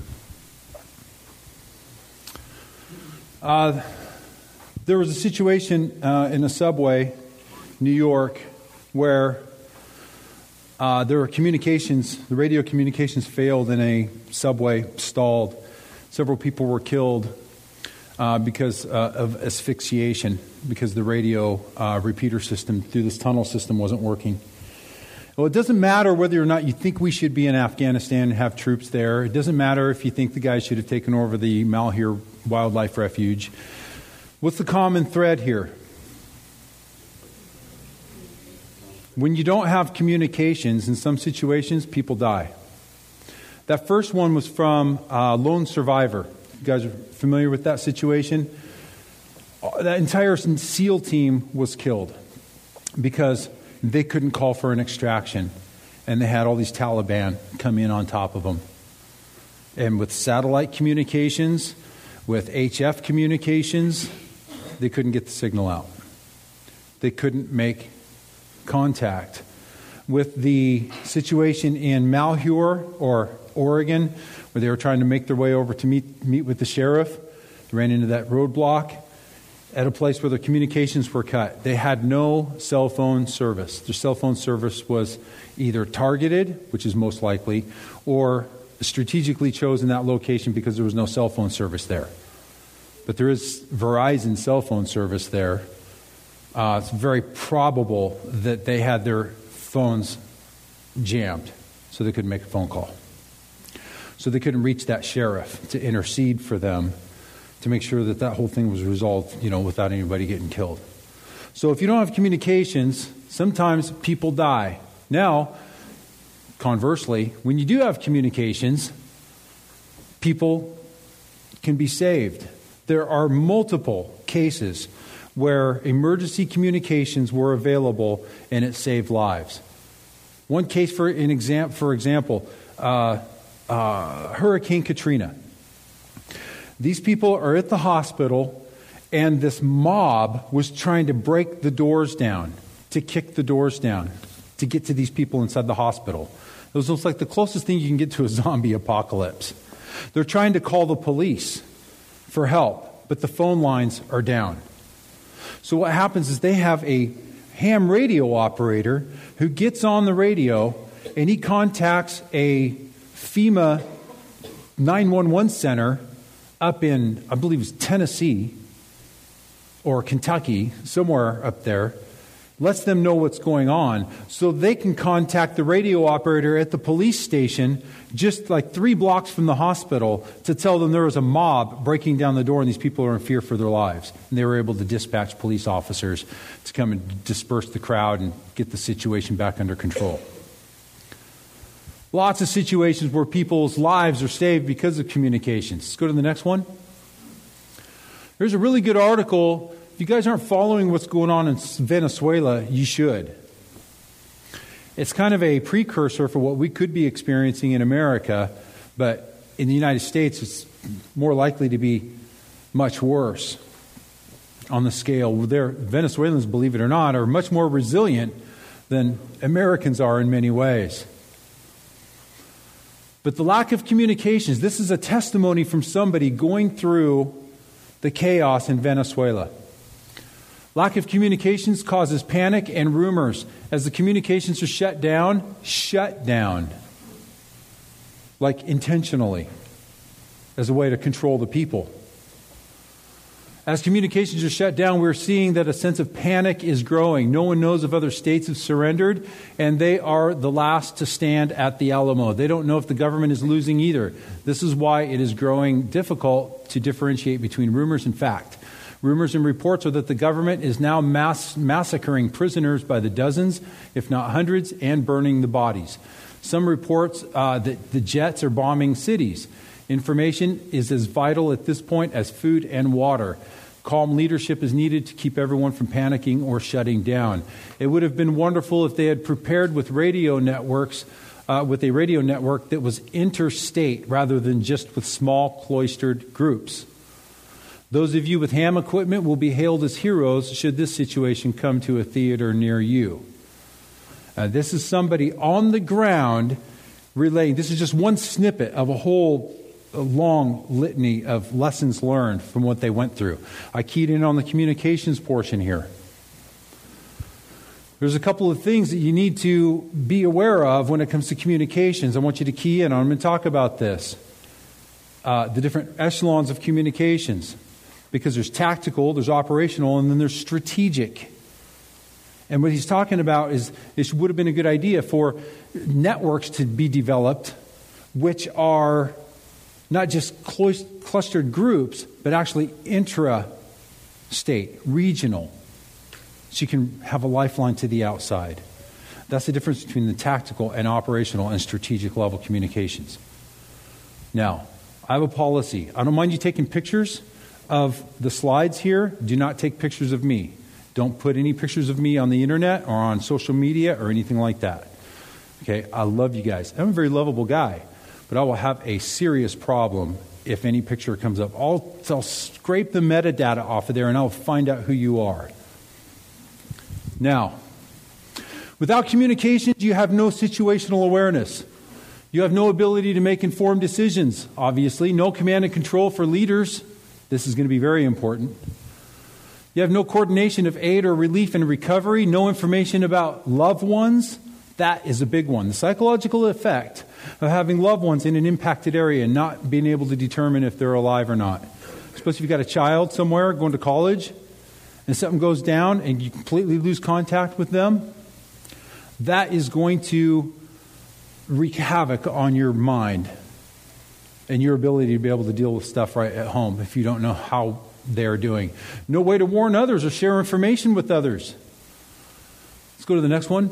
There was a situation in a subway, New York, where there were communications, the radio communications failed in a subway, stalled. Several people were killed because of asphyxiation, because the radio repeater system through this tunnel system wasn't working. Well, it doesn't matter whether or not you think we should be in Afghanistan and have troops there. It doesn't matter if you think the guys should have taken over the Malheur Wildlife Refuge. What's the common thread here? When you don't have communications, in some situations, people die. That first one was from Lone Survivor. You guys are familiar with that situation? That entire SEAL team was killed because they couldn't call for an extraction, and they had all these Taliban come in on top of them. And with satellite communications, with HF communications, they couldn't get the signal out. They couldn't make contact. With the situation in Malheur or Oregon, where they were trying to make their way over to meet with the sheriff, they ran into that roadblock at a place where their communications were cut. They had no cell phone service. Their cell phone service was either targeted, which is most likely, or strategically chosen that location because there was no cell phone service there. But there is Verizon cell phone service there. It's very probable that they had their phones jammed so they couldn't make a phone call. So they couldn't reach that sheriff to intercede for them to make sure that that whole thing was resolved, without anybody getting killed. So if you don't have communications, sometimes people die. Now, conversely, when you do have communications, people can be saved. There are multiple cases where emergency communications were available and it saved lives. One case, for example, Hurricane Katrina. These people are at the hospital, and this mob was trying to break the doors down, to kick the doors down, to get to these people inside the hospital. It was like the closest thing you can get to a zombie apocalypse. They're trying to call the police for help, but the phone lines are down. So what happens is they have a ham radio operator who gets on the radio, and he contacts a FEMA 911 center up in, I believe it's Tennessee or Kentucky, somewhere up there, lets them know what's going on so they can contact the radio operator at the police station just like 3 blocks from the hospital to tell them there was a mob breaking down the door and these people are in fear for their lives. And they were able to dispatch police officers to come and disperse the crowd and get the situation back under control. Lots of situations where people's lives are saved because of communications. Let's go to the next one. There's a really good article. If you guys aren't following what's going on in Venezuela, you should. It's kind of a precursor for what we could be experiencing in America, but in the United States, it's more likely to be much worse on the scale. Venezuelans, believe it or not, are much more resilient than Americans are in many ways. But the lack of communications, this is a testimony from somebody going through the chaos in Venezuela. Lack of communications causes panic and rumors. As the communications are shut down, like intentionally, as a way to control the people. As communications are shut down, we're seeing that a sense of panic is growing. No one knows if other states have surrendered, and they are the last to stand at the Alamo. They don't know if the government is losing either. This is why it is growing difficult to differentiate between rumors and fact. Rumors and reports are that the government is now massacring prisoners by the dozens, if not hundreds, and burning the bodies. Some reports that the jets are bombing cities. Information is as vital at this point as food and water. Calm leadership is needed to keep everyone from panicking or shutting down. It would have been wonderful if they had prepared with radio networks, with a radio network that was interstate rather than just with small cloistered groups. Those of you with ham equipment will be hailed as heroes should this situation come to a theater near you. This is somebody on the ground relaying. This is just one snippet of a long litany of lessons learned from what they went through. I keyed in on the communications portion here. There's a couple of things that you need to be aware of when it comes to communications. I want you to key in on. I'm going to talk about this. The different echelons of communications. Because there's tactical, there's operational, and then there's strategic. And what he's talking about is it would have been a good idea for networks to be developed, which are not just clustered groups, but actually intra-state, regional. So you can have a lifeline to the outside. That's the difference between the tactical and operational and strategic level communications. Now, I have a policy. I don't mind you taking pictures of the slides here. Do not take pictures of me. Don't put any pictures of me on the internet or on social media or anything like that. Okay, I love you guys. I'm a very lovable guy, but I will have a serious problem if any picture comes up. I'll scrape the metadata off of there and I'll find out who you are. Now, without communications, you have no situational awareness. You have no ability to make informed decisions, obviously. No command and control for leaders. This is going to be very important. You have no coordination of aid or relief and recovery. No information about loved ones. That is a big one. The psychological effect of having loved ones in an impacted area and not being able to determine if they're alive or not. Suppose if you've got a child somewhere going to college and something goes down and you completely lose contact with them, that is going to wreak havoc on your mind and your ability to be able to deal with stuff right at home if you don't know how they're doing. No way to warn others or share information with others. Let's go to the next one.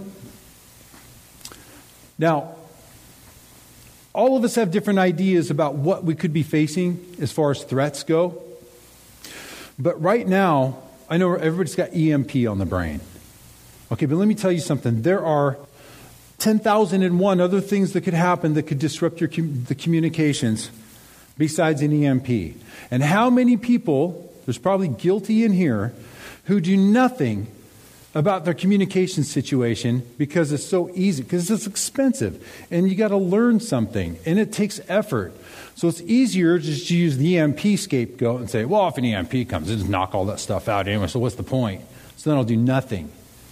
Now, all of us have different ideas about what we could be facing as far as threats go. But right now, I know everybody's got EMP on the brain. Okay, but let me tell you something. There are 10,001 other things that could happen that could disrupt the communications besides an EMP. And how many people, there's probably guilty in here, who do nothing about their communication situation because it's so easy, because it's expensive, and you got to learn something, and it takes effort. So it's easier just to use the EMP scapegoat and say, well, if an EMP comes, it'll just knock all that stuff out anyway, so what's the point? So then I'll do nothing.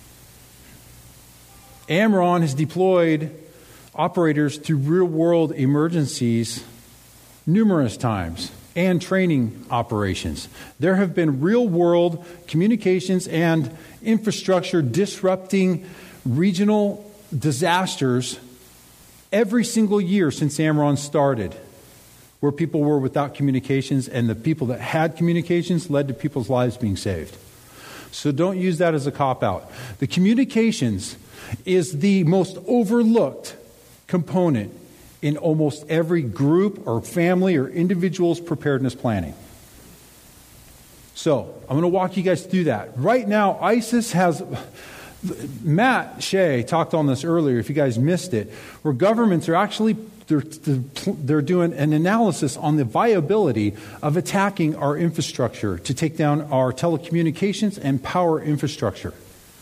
Amron has deployed operators to real-world emergencies numerous times and training operations. There have been real-world communications and infrastructure disrupting regional disasters every single year since Amron started, where people were without communications, and the people that had communications led to people's lives being saved. So don't use that as a cop-out. The communications is the most overlooked component in almost every group or family or individual's preparedness planning. So I'm going to walk you guys through that. Right now, ISIS has... Matt Shea talked on this earlier, if you guys missed it, where governments are actually... They're doing an analysis on the viability of attacking our infrastructure to take down our telecommunications and power infrastructure.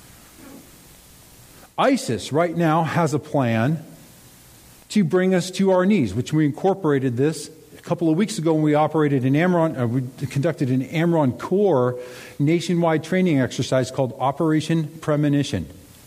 ISIS right now has a plan to bring us to our knees, which we incorporated this a couple of weeks ago when we operated in Amron. We conducted an Amron Corps nationwide training exercise called Operation Premonition.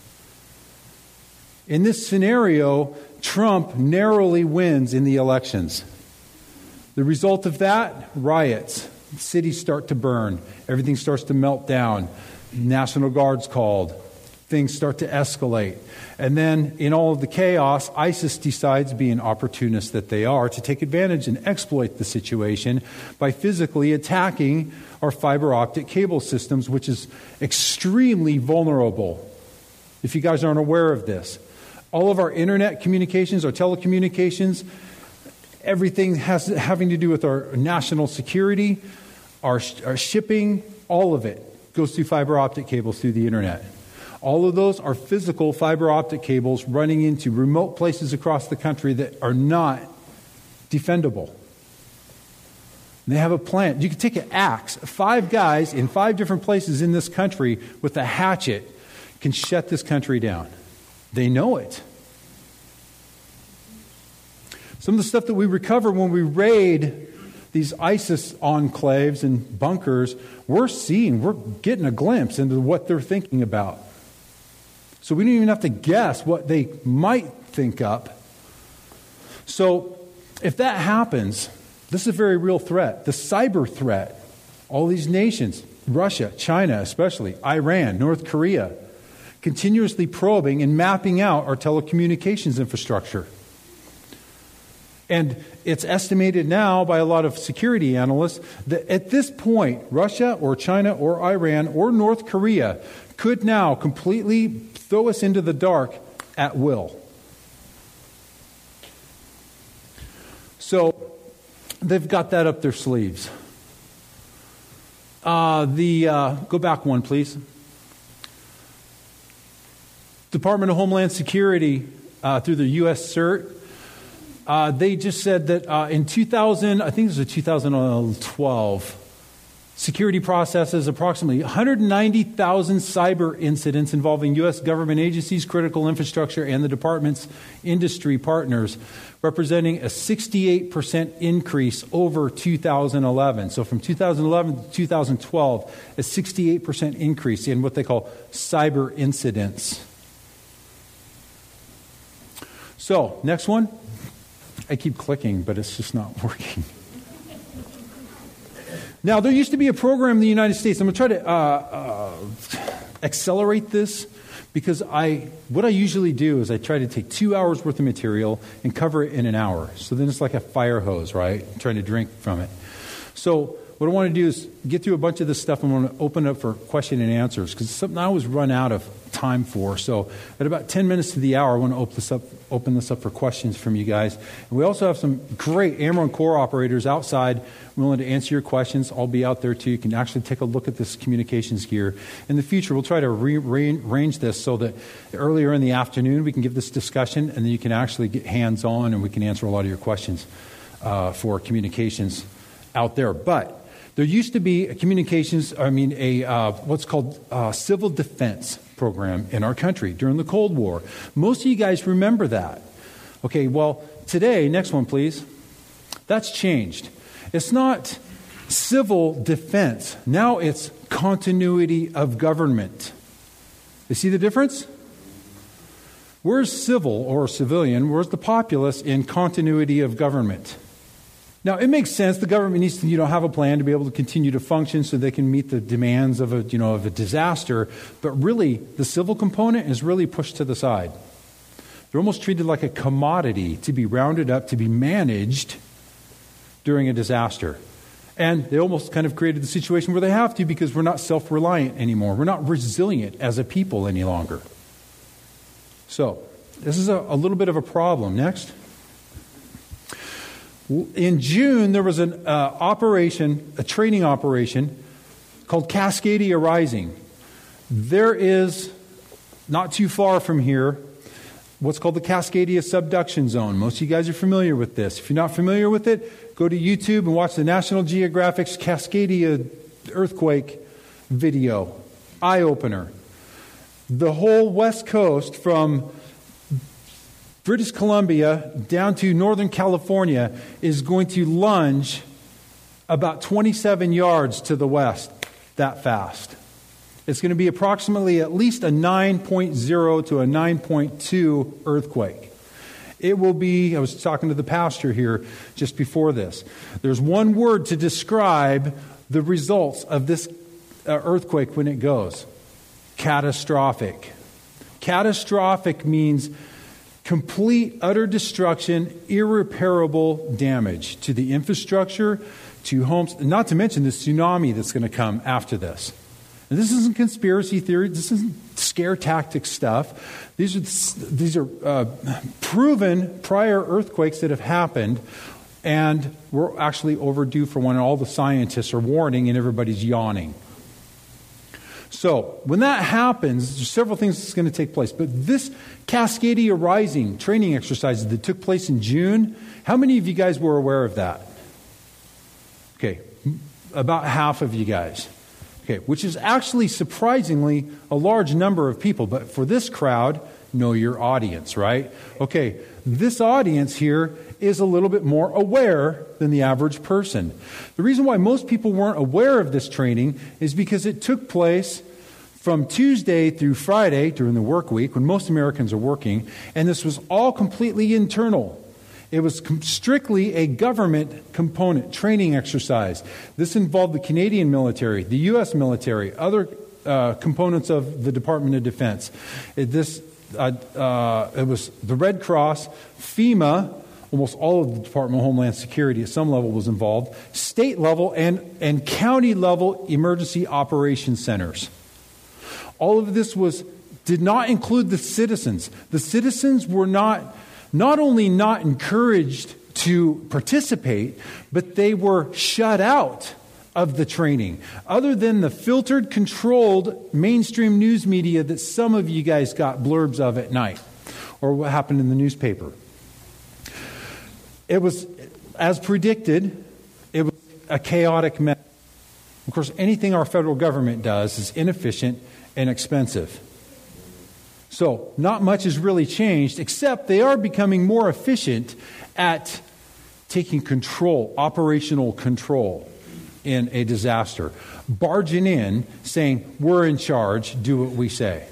In this scenario, Trump narrowly wins in the elections. The result of that, riots. Cities start to burn. Everything starts to melt down. National Guard's called. Things start to escalate. And then in all of the chaos, ISIS decides, being opportunists that they are, to take advantage and exploit the situation by physically attacking our fiber optic cable systems, which is extremely vulnerable, if you guys aren't aware of this. All of our internet communications, our telecommunications, everything having to do with our national security, our shipping, all of it goes through fiber optic cables through the internet. All of those are physical fiber optic cables running into remote places across the country that are not defendable. They have a plan. You can take an axe. 5 guys in 5 different places in this country with a hatchet can shut this country down. They know it. Some of the stuff that we recover when we raid these ISIS enclaves and bunkers, we're getting a glimpse into what they're thinking about. So we don't even have to guess what they might think up. So if that happens, this is a very real threat. The cyber threat, all these nations, Russia, China especially, Iran, North Korea, continuously probing and mapping out our telecommunications infrastructure. And it's estimated now by a lot of security analysts that at this point, Russia or China or Iran or North Korea could now completely throw us into the dark at will. So they've got that up their sleeves. Go back one, please. Department of Homeland Security, through the U.S. CERT, they just said that in 2012, security processes approximately 190,000 cyber incidents involving U.S. government agencies, critical infrastructure, and the department's industry partners, representing a 68% increase over 2011. So from 2011 to 2012, a 68% increase in what they call cyber incidents. So, next one. I keep clicking, but it's just not working. Now, there used to be a program in the United States. I'm going to try to accelerate this because what I usually do is I try to take 2 hours worth of material and cover it in an hour. So then it's like a fire hose, right? I'm trying to drink from it. So what I want to do is get through a bunch of this stuff and I want to open it up for question and answers because I always run out of time time for. So at about 10 minutes to the hour, I want to open this up for questions from you guys. And we also have some great Ameren Corps operators outside willing to answer your questions. I'll be out there too. You can actually take a look at this communications gear. In the future, we'll try to rearrange this so that earlier in the afternoon we can give this discussion, and then you can actually get hands-on and we can answer a lot of your questions for communications out there. But there used to be what's called civil defense program in our country during the Cold War. Most of you guys remember that. Okay, well, today, next one, please. That's changed. It's not civil defense. Now it's continuity of government. You see the difference? Where's civil or civilian? Where's the populace in continuity of government? Now, it makes sense. The government needs to, have a plan to be able to continue to function so they can meet the demands of a disaster. But really, the civil component is really pushed to the side. They're almost treated like a commodity to be rounded up, to be managed during a disaster. And they almost kind of created the situation where they have to because we're not self-reliant anymore. We're not resilient as a people any longer. So, this is a little bit of a problem. Next. In June, there was a training operation called Cascadia Rising. There is, not too far from here, what's called the Cascadia Subduction Zone. Most of you guys are familiar with this. If you're not familiar with it, go to YouTube and watch the National Geographic's Cascadia earthquake video. Eye-opener. The whole West Coast from British Columbia down to Northern California is going to lunge about 27 yards to the west that fast. It's going to be approximately at least a 9.0 to a 9.2 earthquake. It will be, I was talking to the pastor here just before this. There's one word to describe the results of this earthquake when it goes. Catastrophic. Catastrophic means complete, utter destruction, irreparable damage to the infrastructure, to homes, not to mention the tsunami that's going to come after this. And this isn't conspiracy theory. This isn't scare tactic stuff. These are proven prior earthquakes that have happened, and we're actually overdue for one. And all the scientists are warning, and everybody's yawning. So when that happens, there's several things that's going to take place. But this Cascadia Rising training exercises that took place in June, how many of you guys were aware of that? Okay, about half of you guys. Okay, which is actually surprisingly a large number of people. But for this crowd, know your audience, right? Okay, this audience here is a little bit more aware than the average person. The reason why most people weren't aware of this training is because it took place from Tuesday through Friday during the work week when most Americans are working, and this was all completely internal. It was strictly a government component training exercise. This involved the Canadian military, the U.S. military, other components of the Department of Defense. It was the Red Cross, FEMA, almost all of the Department of Homeland Security at some level was involved, state level and county level emergency operations centers. All of this did not include the citizens. The citizens were not only not encouraged to participate, but they were shut out of the training. Other than the filtered, controlled mainstream news media that some of you guys got blurbs of at night, or what happened in the newspaper. It was, as predicted, it was a chaotic mess. Of course, anything our federal government does is inefficient and expensive. So, not much has really changed, except they are becoming more efficient at taking control, operational control in a disaster. Barging in, saying, we're in charge, do what we say.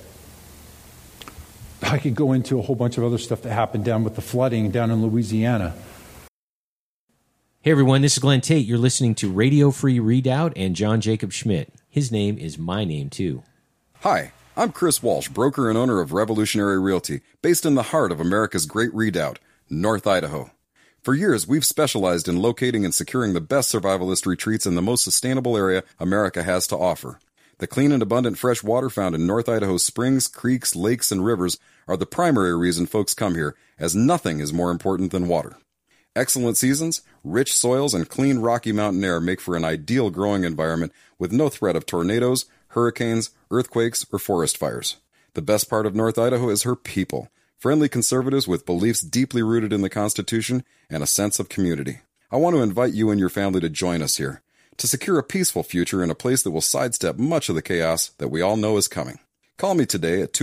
I could go into a whole bunch of other stuff that happened down with the flooding down in Louisiana. Hey everyone, this is Glenn Tate. You're listening to Radio Free Redoubt and John Jacob Schmidt. His name is my name, too. Hi, I'm Chris Walsh, broker and owner of Revolutionary Realty, based in the heart of America's Great Redoubt, North Idaho. For years, we've specialized in locating and securing the best survivalist retreats in the most sustainable area America has to offer. The clean and abundant fresh water found in North Idaho's springs, creeks, lakes, and rivers are the primary reason folks come here, as nothing is more important than water. Excellent seasons, rich soils, and clean Rocky Mountain air make for an ideal growing environment with no threat of tornadoes, hurricanes, earthquakes, or forest fires. The best part of North Idaho is her people, friendly conservatives with beliefs deeply rooted in the Constitution and a sense of community. I want to invite you and your family to join us here, to secure a peaceful future in a place that will sidestep much of the chaos that we all know is coming. Call me today at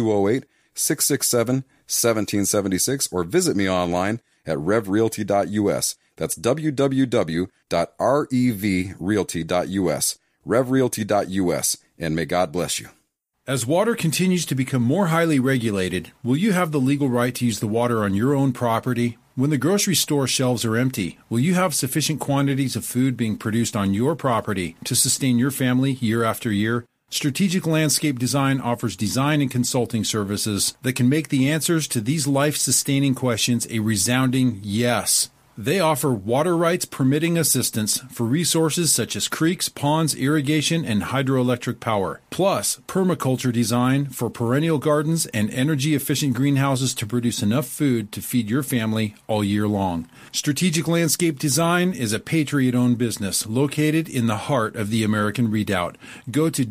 208-667-1776 or visit me online at revrealty.us. That's www.revrealty.us, revrealty.us, and may God bless you. As water continues to become more highly regulated, will you have the legal right to use the water on your own property? When the grocery store shelves are empty, will you have sufficient quantities of food being produced on your property to sustain your family year after year? Strategic Landscape Design offers design and consulting services that can make the answers to these life-sustaining questions a resounding yes. They offer water rights permitting assistance for resources such as creeks, ponds, irrigation, and hydroelectric power. Plus, permaculture design for perennial gardens and energy-efficient greenhouses to produce enough food to feed your family all year long. Strategic Landscape Design is a Patriot-owned business located in the heart of the American Redoubt. Go to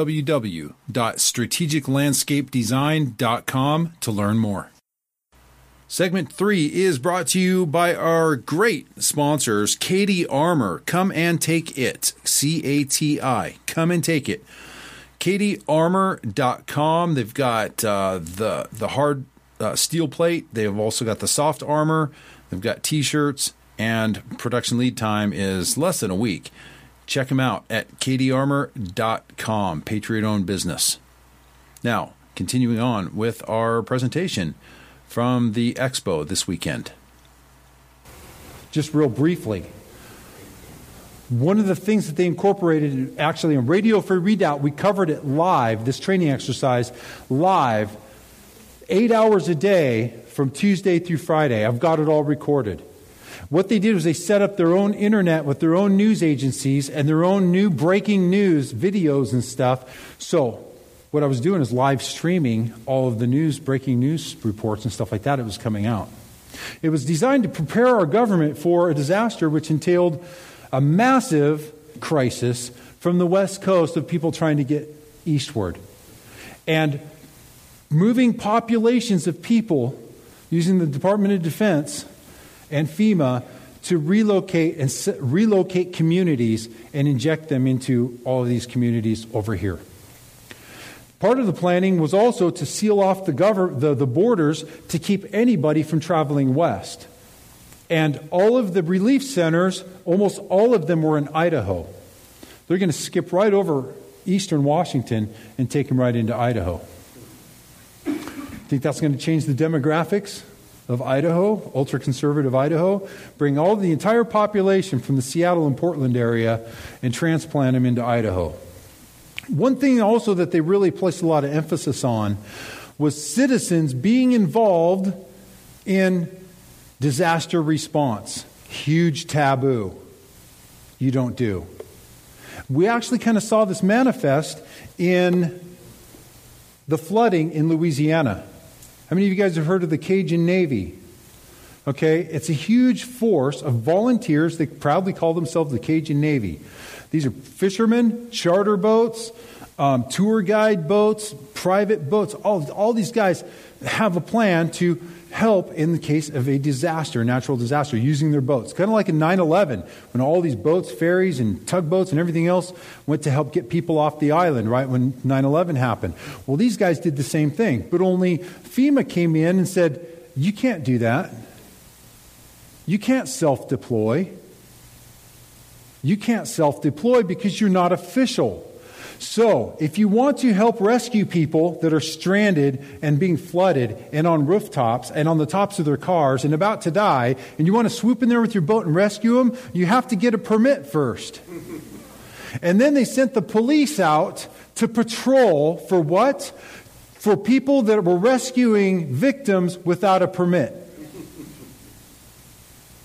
www.strategiclandscapedesign.com to learn more. Segment 3 is brought to you by our great sponsors, Cati Armor. Come and take it. C-A-T-I. Come and take it. CatiArmor.com. They've got the hard steel plate. They've also got the soft armor. They've got T-shirts, and production lead time is less than a week. Check them out at CatiArmor.com. Patriot-owned business. Now, continuing on with our presentation from the expo this weekend. Just real briefly, one of the things that they incorporated actually in Radio Free Redoubt, we covered it live, this training exercise, live, 8 hours a day from Tuesday through Friday. I've got it all recorded. What they did was they set up their own internet with their own news agencies and their own new breaking news videos and stuff. So what I was doing is live streaming all of the news, breaking news reports and stuff like that. It was coming out. It was designed to prepare our government for a disaster which entailed a massive crisis from the West Coast of people trying to get eastward. And moving populations of people using the Department of Defense and FEMA to relocate communities and inject them into all of these communities over here. Part of the planning was also to seal off the borders to keep anybody from traveling west. And all of the relief centers, almost all of them were in Idaho. They're going to skip right over eastern Washington and take them right into Idaho. Think that's going to change the demographics of Idaho, ultra-conservative Idaho? Bring all the entire population from the Seattle and Portland area and transplant them into Idaho. One thing also that they really placed a lot of emphasis on was citizens being involved in disaster response. Huge taboo. You don't do. We actually kind of saw this manifest in the flooding in Louisiana. How many of you guys have heard of the Cajun Navy? Okay, it's a huge force of volunteers. They proudly call themselves the Cajun Navy. These are fishermen, charter boats, tour guide boats, private boats. All these guys have a plan to help in the case of a disaster, natural disaster, using their boats. Kind of like in 9/11, when all these boats, ferries, and tugboats and everything else went to help get people off the island, right, when 9/11 happened. Well, these guys did the same thing, but only FEMA came in and said, you can't do that. You can't self-deploy. You can't self-deploy because you're not official. So, if you want to help rescue people that are stranded and being flooded and on rooftops and on the tops of their cars and about to die, and you want to swoop in there with your boat and rescue them, you have to get a permit first. And then they sent the police out to patrol for what? For people that were rescuing victims without a permit.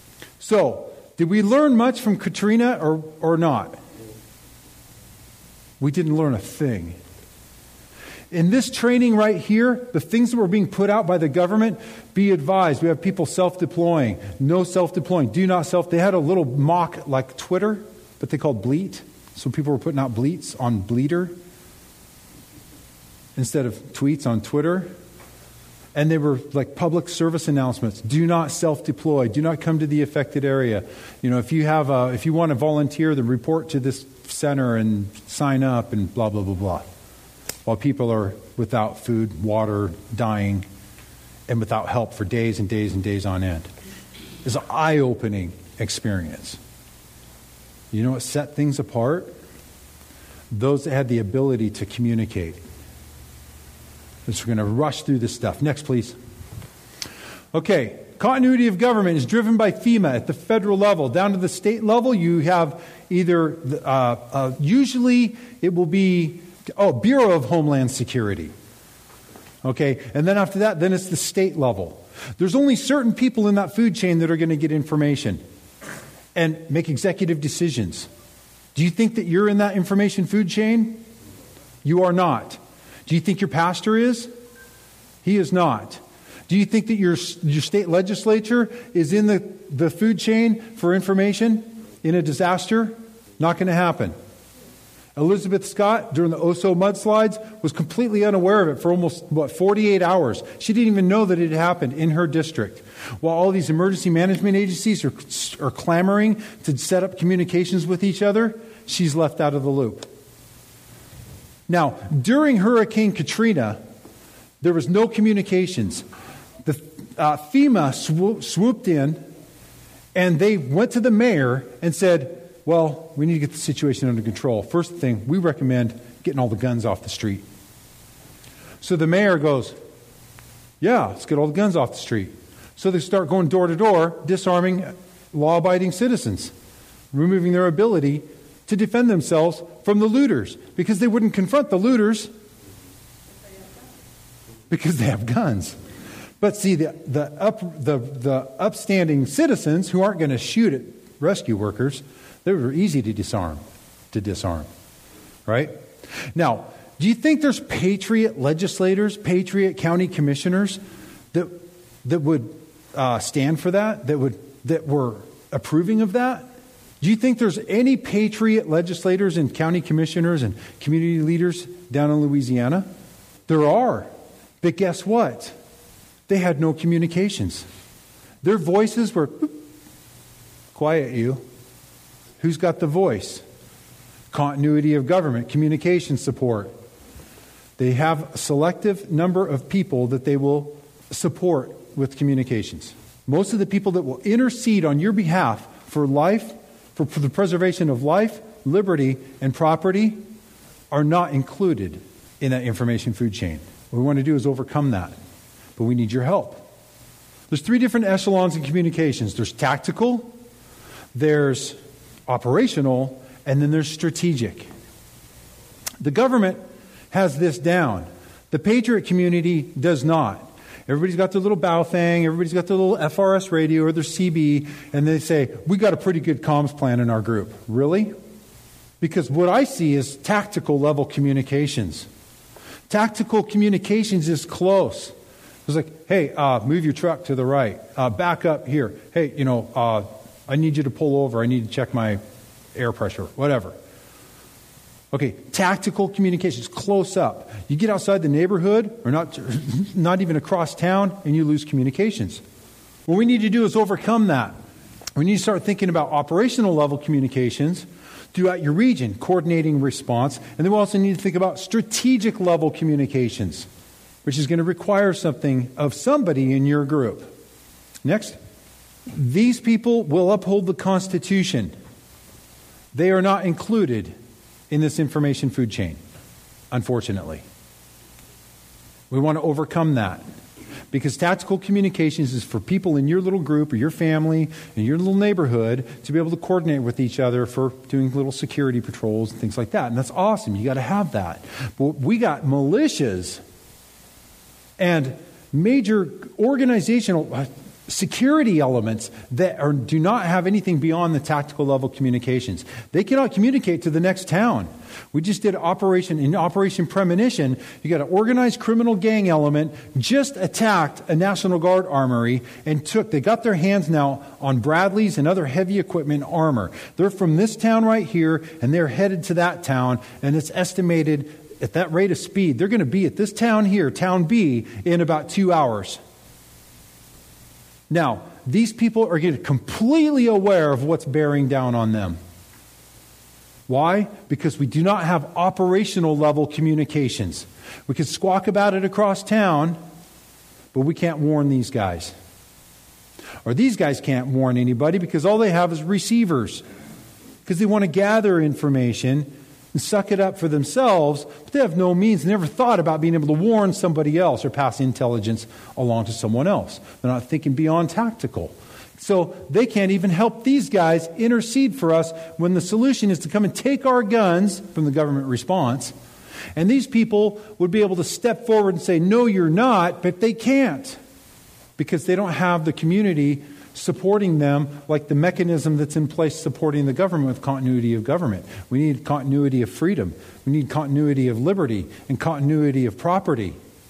So, did we learn much from Katrina or not? We didn't learn a thing. In this training right here, the things that were being put out by the government, be advised, we have people self-deploying, no self-deploying, do not self. They had a little mock like Twitter, but they called Bleat. So people were putting out bleats on Bleater instead of tweets on Twitter. And they were like public service announcements. Do not self-deploy. Do not come to the affected area. You know, if you want to volunteer, then report to this center and sign up and blah, blah, blah, blah. While people are without food, water, dying, and without help for days and days and days on end. It's an eye-opening experience. You know what set things apart? Those that had the ability to communicate. So we're going to rush through this stuff. Next, please. Okay, continuity of government is driven by FEMA at the federal level. Down to the state level, you have either, usually it will be, Bureau of Homeland Security. Okay, and then after that, then it's the state level. There's only certain people in that food chain that are going to get information and make executive decisions. Do you think that you're in that information food chain? You are not. Do you think your pastor is? He is not. Do you think that your state legislature is in the food chain for information in a disaster? Not going to happen. Elizabeth Scott, during the Oso mudslides, was completely unaware of it for almost, 48 hours. She didn't even know that it had happened in her district. While all these emergency management agencies are clamoring to set up communications with each other, she's left out of the loop. Now, during Hurricane Katrina, there was no communications. The FEMA swooped in, and they went to the mayor and said, well, we need to get the situation under control. First thing, we recommend getting all the guns off the street. So the mayor goes, yeah, let's get all the guns off the street. So they start going door to door, disarming law-abiding citizens, removing their ability to defend themselves from the looters, because they wouldn't confront the looters because they have guns. But see, the upstanding citizens who aren't going to shoot at rescue workers, they were easy to disarm, right? Now, do you think there's patriot legislators, patriot county commissioners that would stand for that, that were approving of that? Do you think there's any patriot legislators and county commissioners and community leaders down in Louisiana? There are. But guess what? They had no communications. Their voices were, quiet you. Who's got the voice? Continuity of government, communication support. They have a selective number of people that they will support with communications. Most of the people that will intercede on your behalf for life, for the preservation of life, liberty, and property are not included in that information food chain. What we want to do is overcome that. But we need your help. There's 3 different echelons in communications. There's tactical, there's operational, and then there's strategic. The government has this down. The patriot community does not. Everybody's got their little Baofeng, everybody's got their little FRS radio or their CB, and they say, we got a pretty good comms plan in our group. Really? Because what I see is tactical level communications. Tactical communications is close. It's like, hey, move your truck to the right. Back up here. Hey, I need you to pull over. I need to check my air pressure. Whatever. Okay, tactical communications, close up. You get outside the neighborhood, or not even across town, and you lose communications. What we need to do is overcome that. We need to start thinking about operational level communications throughout your region, coordinating response, and then we also need to think about strategic level communications, which is going to require something of somebody in your group. Next. These people will uphold the Constitution. They are not included in this information food chain, unfortunately. We want to overcome that. Because tactical communications is for people in your little group or your family, in your little neighborhood, to be able to coordinate with each other for doing little security patrols and things like that. And that's awesome. You got to have that. But we got militias and major organizational security elements that do not have anything beyond the tactical level communications. They cannot communicate to the next town. We just did Operation Premonition. You got an organized criminal gang element just attacked a National Guard armory and they got their hands now on Bradleys and other heavy equipment armor. They're from this town right here, and they're headed to that town, and it's estimated at that rate of speed, they're going to be at this town here, Town B, in about 2 hours. Now, these people are getting completely aware of what's bearing down on them. Why? Because we do not have operational level communications. We can squawk about it across town, but we can't warn these guys. Or these guys can't warn anybody because all they have is receivers. Because they want to gather information and suck it up for themselves, but they have no means, never thought about being able to warn somebody else or pass intelligence along to someone else. They're not thinking beyond tactical. So they can't even help these guys intercede for us when the solution is to come and take our guns from the government response. And these people would be able to step forward and say, no, you're not, but they can't because they don't have the community supporting them like the mechanism that's in place supporting the government with continuity of government. We need continuity of freedom. We need continuity of liberty and continuity of property.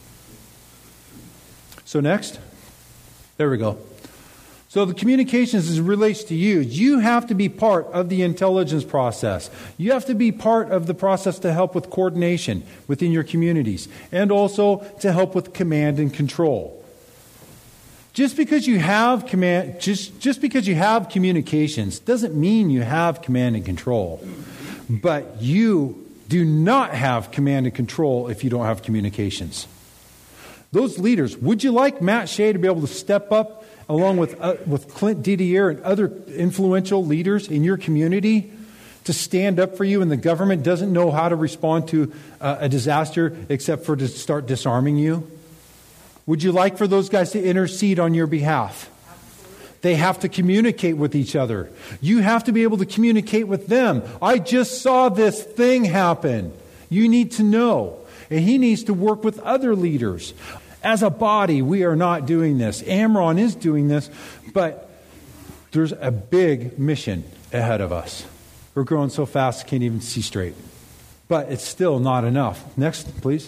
So next. There we go. So the communications as it relates to you. You have to be part of the intelligence process. You have to be part of the process to help with coordination within your communities and also to help with command and control. Just because you have just because you have communications doesn't mean you have command and control. But you do not have command and control if you don't have communications. Those leaders, would you like Matt Shea to be able to step up along with Clint Didier and other influential leaders in your community to stand up for you when the government doesn't know how to respond to a disaster except for to start disarming you? Would you like for those guys to intercede on your behalf? They have to communicate with each other. You have to be able to communicate with them. I just saw this thing happen. You need to know. And he needs to work with other leaders. As a body, we are not doing this. Amron is doing this, but there's a big mission ahead of us. We're growing so fast, I can't even see straight. But it's still not enough. Next, please.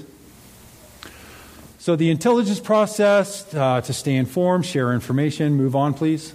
So the intelligence process, to stay informed, share information. Move on, please.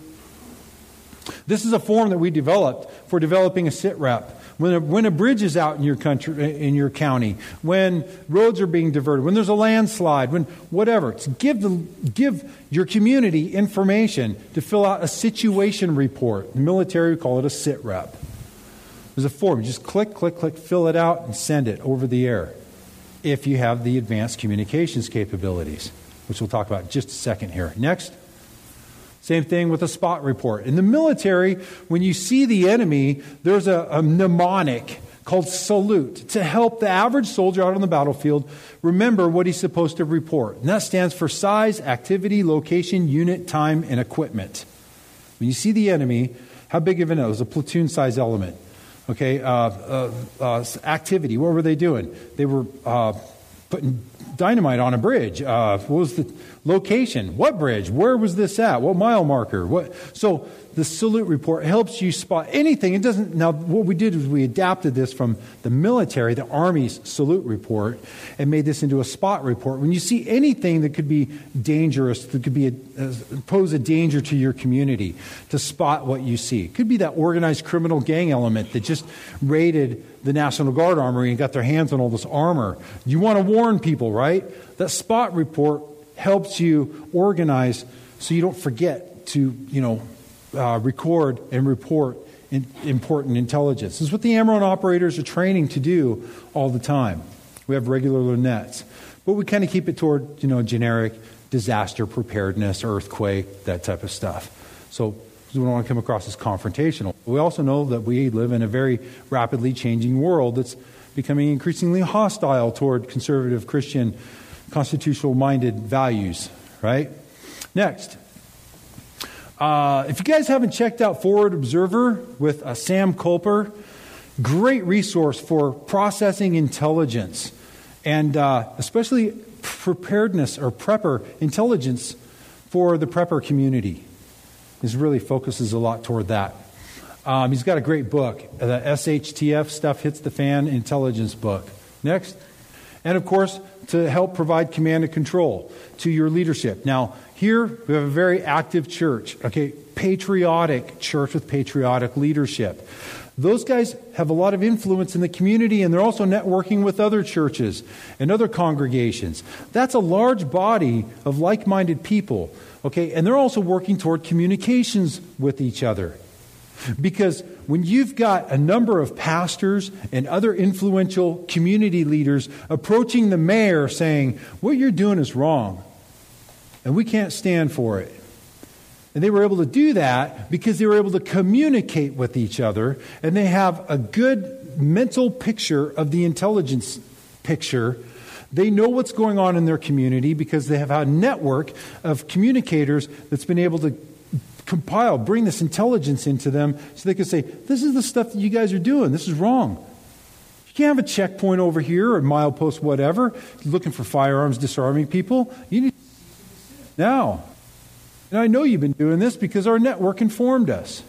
This is a form that we developed for developing a sit rep. When a bridge is out in your country, in your county, when roads are being diverted, when there's a landslide, when whatever, it's give your community information to fill out a situation report. The military would call it a sit rep. There's a form. You just click, fill it out, and send it over the air. If you have the advanced communications capabilities, which we'll talk about in just a second here. Next. Same thing with a spot report. In the military, when you see the enemy, there's a mnemonic called salute to help the average soldier out on the battlefield remember what he's supposed to report. And that stands for size, activity, location, unit, time, and equipment. When you see the enemy, how big of an element? It was a platoon size element. Okay, activity. What were they doing? They were putting dynamite on a bridge. What was the location? What bridge? Where was this at? What mile marker? So the salute report helps you spot anything. It doesn't. Now, what we did is we adapted this from the military, the Army's salute report, and made this into a spot report. When you see anything that could be dangerous, that could be pose a danger to your community, to spot what you see. It could be that organized criminal gang element that just raided the National Guard armory and got their hands on all this armor. You want to warn people, right? That spot report helps you organize so you don't forget to, record and report important intelligence. This is what the Amron operators are training to do all the time. We have regular nets, but we kind of keep it toward, generic disaster preparedness, earthquake, that type of stuff. So we don't want to come across as confrontational. We also know that we live in a very rapidly changing world that's becoming increasingly hostile toward conservative Christian constitutional-minded values, right? Next. If you guys haven't checked out Forward Observer with Sam Culper, great resource for processing intelligence and especially preparedness or prepper intelligence for the prepper community. This really focuses a lot toward that. He's got a great book, the SHTF Stuff Hits the Fan intelligence book. Next. And of course, to help provide command and control to your leadership. Now, here we have a very active church, okay, patriotic church with patriotic leadership. Those guys have a lot of influence in the community, and they're also networking with other churches and other congregations. That's a large body of like-minded people, okay, and they're also working toward communications with each other. Because when you've got a number of pastors and other influential community leaders approaching the mayor saying, what you're doing is wrong, and we can't stand for it. And they were able to do that because they were able to communicate with each other, and they have a good mental picture of the intelligence picture. They know what's going on in their community because they have a network of communicators that's been able to bring this intelligence into them so they can say, this is the stuff that you guys are doing. This is wrong. You can't have a checkpoint over here or milepost whatever, looking for firearms, disarming people. You need now. And I know you've been doing this because our network informed us.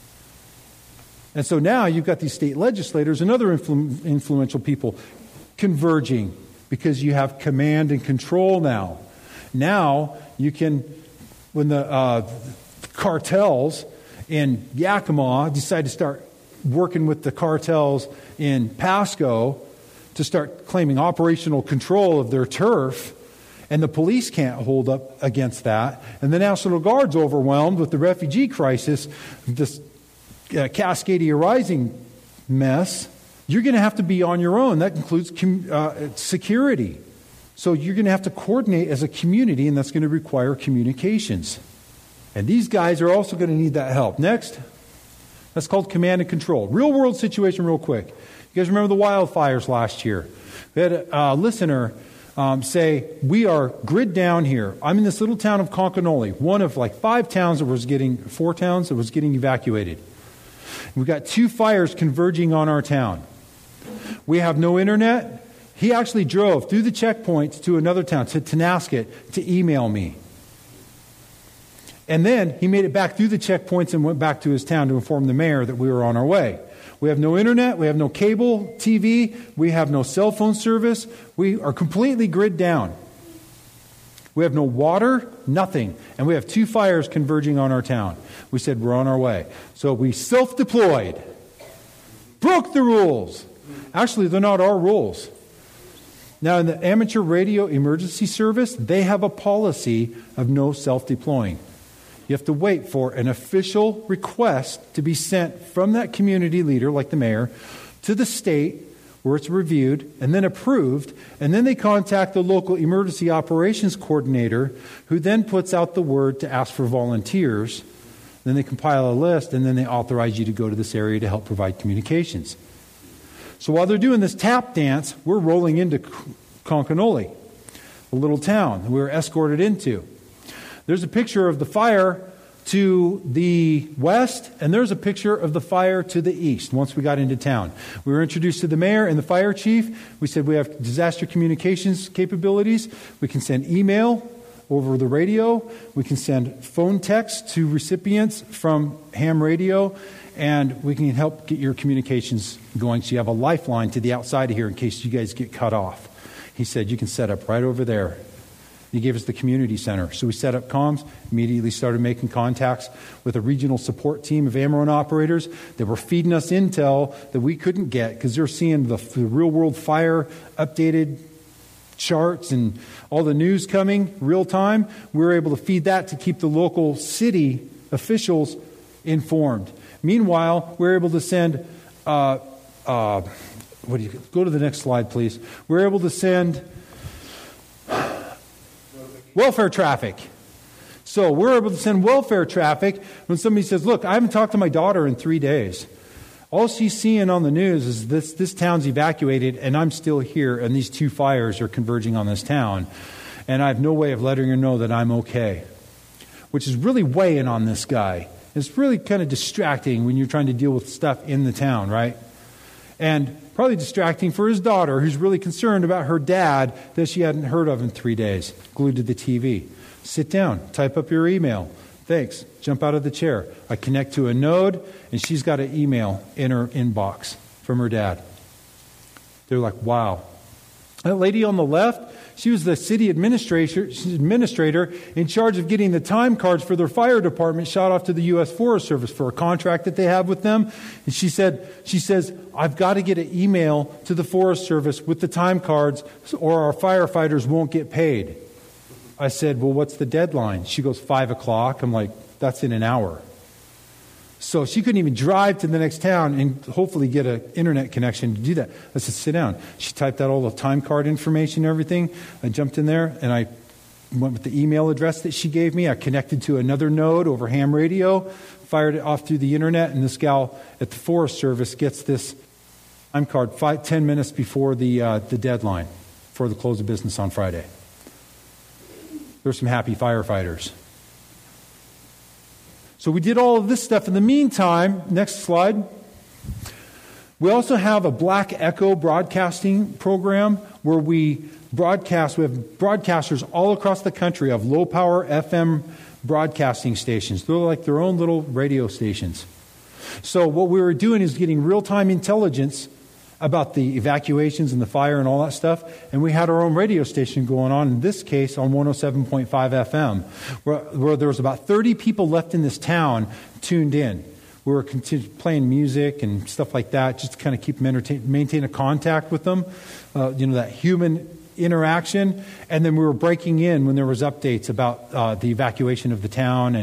And so now you've got these state legislators and other influential people converging because you have command and control now. Now you can, when the cartels in Yakima decide to start working with the cartels in Pasco to start claiming operational control of their turf, and the police can't hold up against that, and the National Guard's overwhelmed with the refugee crisis, this Cascadia Rising mess, you're going to have to be on your own. That includes security. So you're going to have to coordinate as a community, and that's going to require communications. And these guys are also going to need that help. Next, that's called command and control. Real world situation real quick. You guys remember the wildfires last year? We had a listener say, we are grid down here. I'm in this little town of Concanoli, one of like 4 towns that was getting evacuated. We've got 2 fires converging on our town. We have no internet. He actually drove through the checkpoints to another town, to Tonasket, to email me. And then he made it back through the checkpoints and went back to his town to inform the mayor that we were on our way. We have no internet, we have no cable TV, we have no cell phone service. We are completely grid down. We have no water, nothing. And we have 2 fires converging on our town. We said we're on our way. So we self-deployed. Broke the rules. Actually, they're not our rules. Now, in the amateur radio emergency service, they have a policy of no self-deploying. You have to wait for an official request to be sent from that community leader, like the mayor, to the state where it's reviewed and then approved, and then they contact the local emergency operations coordinator, who then puts out the word to ask for volunteers. Then they compile a list, and then they authorize you to go to this area to help provide communications. So while they're doing this tap dance, we're rolling into Concanoli, a little town we were escorted into. There's a picture of the fire to the west, and there's a picture of the fire to the east once we got into town. We were introduced to the mayor and the fire chief. We said we have disaster communications capabilities. We can send email over the radio. We can send phone text to recipients from ham radio, and we can help get your communications going so you have a lifeline to the outside of here in case you guys get cut off. He said you can set up right over there. He gave us the community center. So we set up comms, immediately started making contacts with a regional support team of Ameren operators that were feeding us intel that we couldn't get because they're seeing the real-world fire updated charts and all the news coming real time. We were able to feed that to keep the local city officials informed. Meanwhile, we were able to send... go to the next slide, please. We were able to send... welfare traffic. So we're able to send welfare traffic when somebody says, look, I haven't talked to my daughter in 3 days. All she's seeing on the news is this town's evacuated and I'm still here and these 2 fires are converging on this town. And I have no way of letting her know that I'm okay. Which is really weighing on this guy. It's really kind of distracting when you're trying to deal with stuff in the town, right? And probably distracting for his daughter, who's really concerned about her dad that she hadn't heard of in 3 days, glued to the TV. Sit down, type up your email. Thanks. Jump out of the chair. I connect to a node, and she's got an email in her inbox from her dad. They're like, wow. That lady on the left, she was the city administrator in charge of getting the time cards for their fire department shot off to the U.S. Forest Service for a contract that they have with them. And she says, I've got to get an email to the Forest Service with the time cards or our firefighters won't get paid. I said, well, what's the deadline? She goes, 5 o'clock. I'm like, that's in an hour. So she couldn't even drive to the next town and hopefully get an internet connection to do that. I said, sit down. She typed out all the time card information and everything. I jumped in there and I went with the email address that she gave me. I connected to another node over ham radio, fired it off through the internet, and this gal at the Forest Service gets this time card 10 minutes before the deadline for the close of business on Friday. There's some happy firefighters. So we did all of this stuff. In the meantime, next slide, we also have a Black Echo broadcasting program where we broadcast. We have broadcasters all across the country of low-power FM broadcasting stations. They're like their own little radio stations. So what we were doing is getting real-time intelligence about the evacuations and the fire and all that stuff. And we had our own radio station going on, in this case on 107.5 FM, where there was about 30 people left in this town tuned in. We were playing music and stuff like that, just to kind of keep them maintain a contact with them, that human interaction. And then we were breaking in when there was updates about the evacuation of the town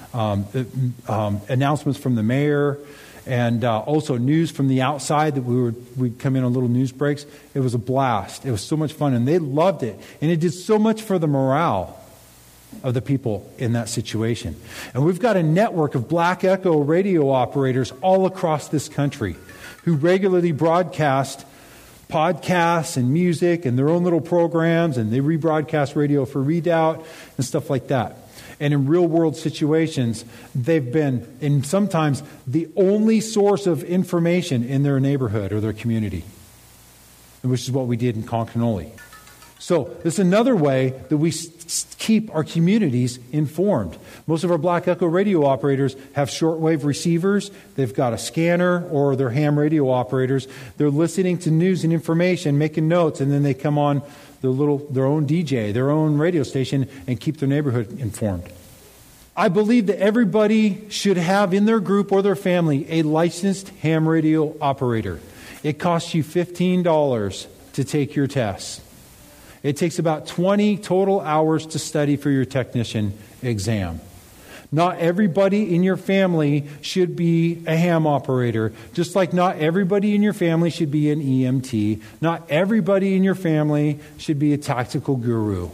and announcements from the mayor. And also news from the outside that we'd come in on little news breaks. It was a blast. It was so much fun, and they loved it. And it did so much for the morale of the people in that situation. And we've got a network of Black Echo radio operators all across this country who regularly broadcast podcasts and music and their own little programs, and they rebroadcast Radio Free Redoubt and stuff like that. And in real-world situations, they've been, and sometimes, the only source of information in their neighborhood or their community, which is what we did in Concanoli. So this is another way that we keep our communities informed. Most of our Black Echo radio operators have shortwave receivers. They've got a scanner, or they're ham radio operators. They're listening to news and information, making notes, and then they come on their own DJ, their own radio station, and keep their neighborhood informed. I believe that everybody should have in their group or their family a licensed ham radio operator. It costs you $15 to take your test. It takes about 20 total hours to study for your technician exam. Not everybody in your family should be a ham operator, just like not everybody in your family should be an EMT. Not everybody in your family should be a tactical guru.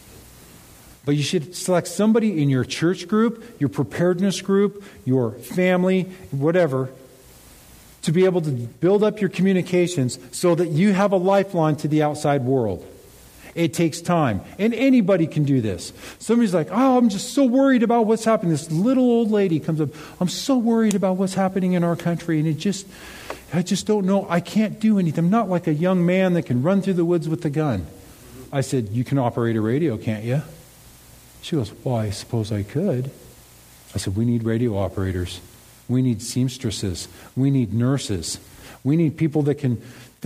But you should select somebody in your church group, your preparedness group, your family, whatever, to be able to build up your communications so that you have a lifeline to the outside world. It takes time. And anybody can do this. Somebody's like, oh, I'm just so worried about what's happening. This little old lady comes up, I'm so worried about what's happening in our country. And I just don't know. I can't do anything. I'm not like a young man that can run through the woods with a gun. I said, you can operate a radio, can't you? She goes, well, I suppose I could. I said, we need radio operators. We need seamstresses. We need nurses. We need people that can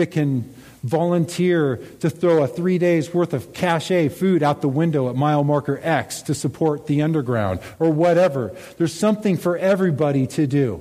volunteer to throw a 3 days worth of cachet food out the window at mile marker X to support the underground or whatever. There's something for everybody to do.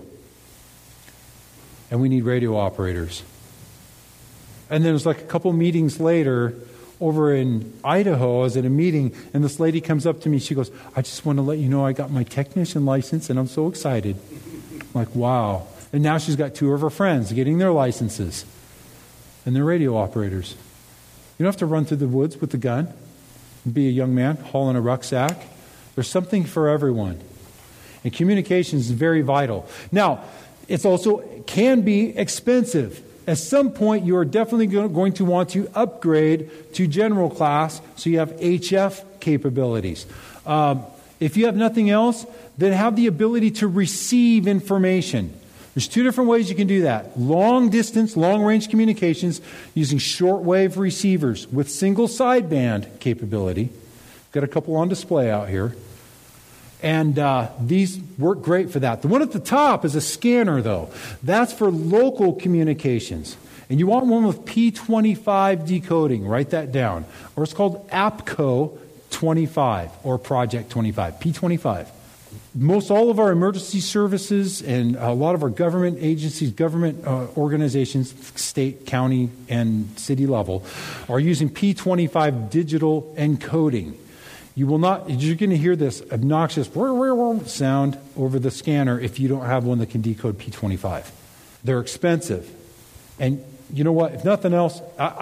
And we need radio operators. And then it was like a couple meetings later over in Idaho. I was at a meeting and this lady comes up to me. She goes, I just want to let you know I got my technician license and I'm so excited. I'm like, wow. And now she's got 2 of her friends getting their licenses. And they're radio operators. You don't have to run through the woods with a gun and be a young man hauling a rucksack. There's something for everyone. And communications is very vital. Now, it's also can be expensive. At some point, you are definitely going to want to upgrade to general class so you have HF capabilities. If you have nothing else, then have the ability to receive information. There's 2 different ways you can do that. Long distance, long range communications using shortwave receivers with single sideband capability Got a couple on display out here. And these work great for that. The one at the top is a scanner, though. That's for local communications. And you want one with P25 decoding. Write that down. Or it's called APCO 25 or Project 25, P25. Most all of our emergency services and a lot of our government agencies, government organizations, state, county, and city level, are using P25 digital encoding. You will not, you're going to hear this obnoxious sound over the scanner if you don't have one that can decode P25. They're expensive. And you know what? If nothing else,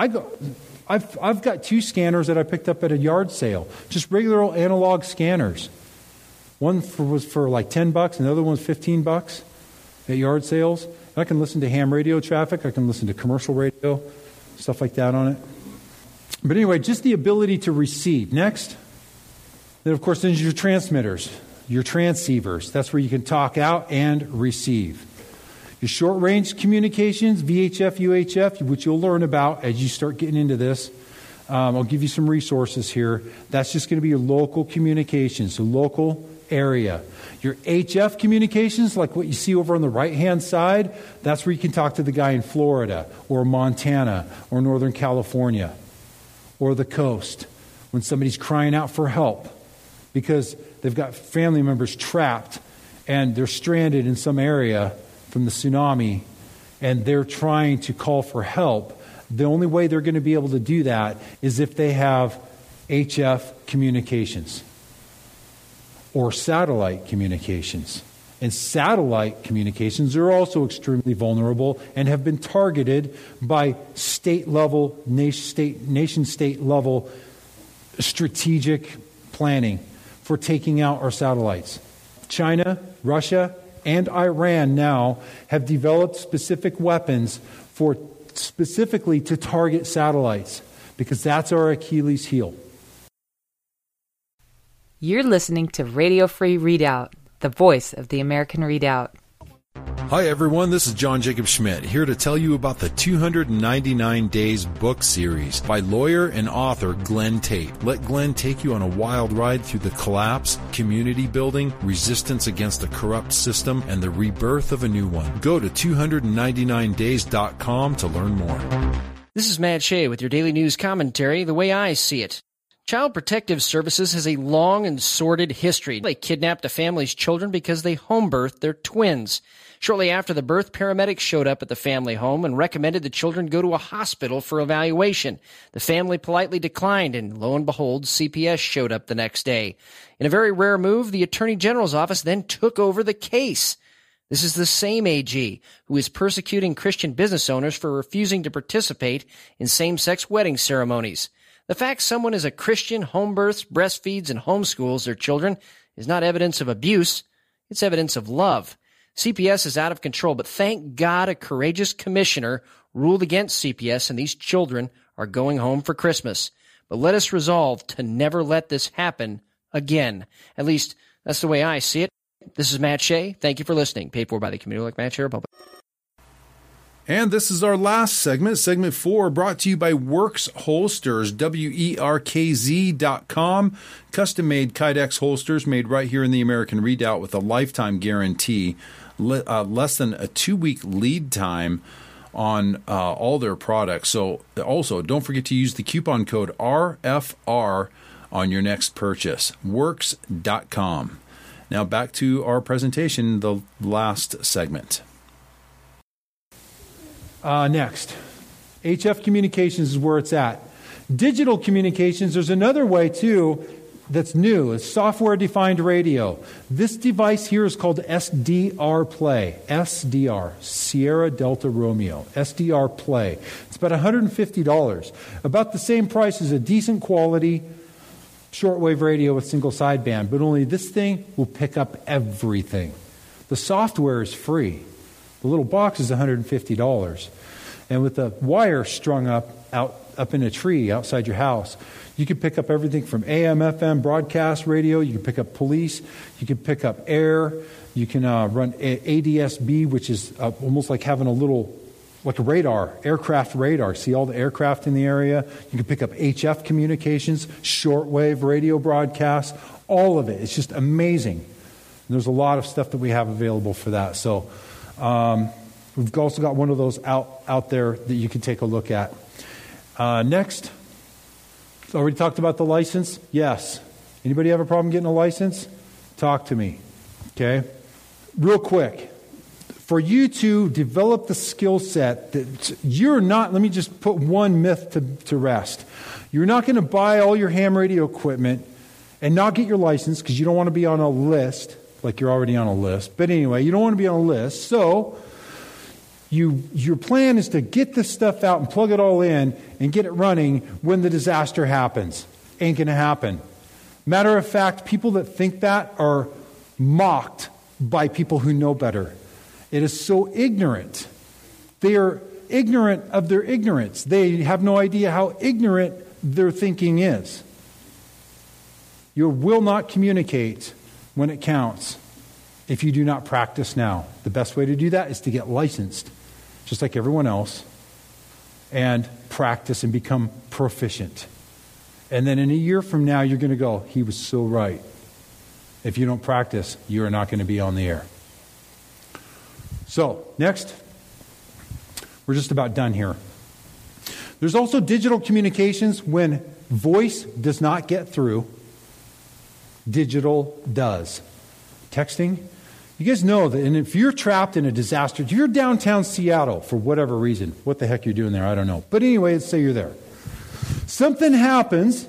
I've got 2 scanners that I picked up at a yard sale, just regular old analog scanners. One was for like $10, and the other one was $15 at yard sales. And I can listen to ham radio traffic. I can listen to commercial radio, stuff like that on it. But anyway, just the ability to receive. Next. Then, of course, there's your transmitters, your transceivers. That's where you can talk out and receive. Your short-range communications, VHF, UHF, which you'll learn about as you start getting into this. I'll give you some resources here. That's just going to be your local communications, so local area. Your HF communications, like what you see over on the right-hand side, that's where you can talk to the guy in Florida or Montana or Northern California or the coast when somebody's crying out for help because they've got family members trapped and they're stranded in some area from the tsunami and they're trying to call for help. The only way they're going to be able to do that is if they have HF communications or satellite communications. And satellite communications are also extremely vulnerable and have been targeted by state-level, nation-state level strategic planning for taking out our satellites. China, Russia, and Iran now have developed specific weapons for specifically to target satellites because that's our Achilles heel. You're listening to Radio Free Readout, the voice of the American Redoubt. Hi everyone, this is John Jacob Schmidt, here to tell you about the 299 Days book series by lawyer and author Glenn Tate. Let Glenn take you on a wild ride through the collapse, community building, resistance against a corrupt system, and the rebirth of a new one. Go to 299days.com to learn more. This is Matt Shea with your daily news commentary, The Way I See It. Child Protective Services has a long and sordid history. They kidnapped a family's children because they home-birthed their twins. Shortly after the birth, paramedics showed up at the family home and recommended the children go to a hospital for evaluation. The family politely declined, and lo and behold, CPS showed up the next day. In a very rare move, the Attorney General's office then took over the case. This is the same AG who is persecuting Christian business owners for refusing to participate in same-sex wedding ceremonies. The fact someone is a Christian, home births, breastfeeds, and homeschools their children is not evidence of abuse. It's evidence of love. CPS is out of control, but thank God a courageous commissioner ruled against CPS and these children are going home for Christmas. But let us resolve to never let this happen again. At least, that's the way I see it. This is Matt Shea. Thank you for listening. Paid for by the community like Matt Shea Republic. And this is our last segment, segment 4, brought to you by Works Holsters, WERKZ.com. Custom-made Kydex holsters made right here in the American Redoubt with a lifetime guarantee, less than a 2-week lead time on all their products. So also, don't forget to use the coupon code RFR on your next purchase, Works.com. Now back to our presentation, the last segment. Next, HF communications is where it's at. Digital communications, there's another way too that's new. It's software-defined radio. This device here is called SDR Play. SDR, Sierra Delta Romeo. SDR Play. It's about $150. About the same price as a decent quality shortwave radio with single sideband, but only this thing will pick up everything. The software is free. The little box is $150. And with the wire strung up in a tree outside your house, you can pick up everything from AM, FM, broadcast radio. You can pick up police. You can pick up air. You can run ADS-B, which is almost like having a little like a radar, aircraft radar. See all the aircraft in the area? You can pick up HF communications, shortwave radio broadcasts, all of it. It's just amazing. And there's a lot of stuff that we have available for that. So we've also got one of those out there that you can take a look at. Next, already talked about the license? Yes. Anybody have a problem getting a license? Talk to me. Okay? Real quick. For you to develop the skill set that you're not, let me just put one myth to rest. You're not going to buy all your ham radio equipment and not get your license because you don't want to be on a list, like you're already on a list. But anyway, you don't want to be on a list. So your plan is to get this stuff out and plug it all in and get it running when the disaster happens. Ain't going to happen. Matter of fact, people that think that are mocked by people who know better. It is so ignorant. They are ignorant of their ignorance. They have no idea how ignorant their thinking is. You will not communicate when it counts if you do not practice now. The best way to do that is to get licensed, just like everyone else, and practice and become proficient. And then in a year from now, you're going to go, he was so right. If you don't practice, you are not going to be on the air. So, next, we're just about done here. There's also digital communications when voice does not get through. Digital does. Texting. You guys know that, and if you're trapped in a disaster, if you're downtown Seattle for whatever reason, what the heck you're doing there, I don't know. But anyway, let's say you're there. Something happens,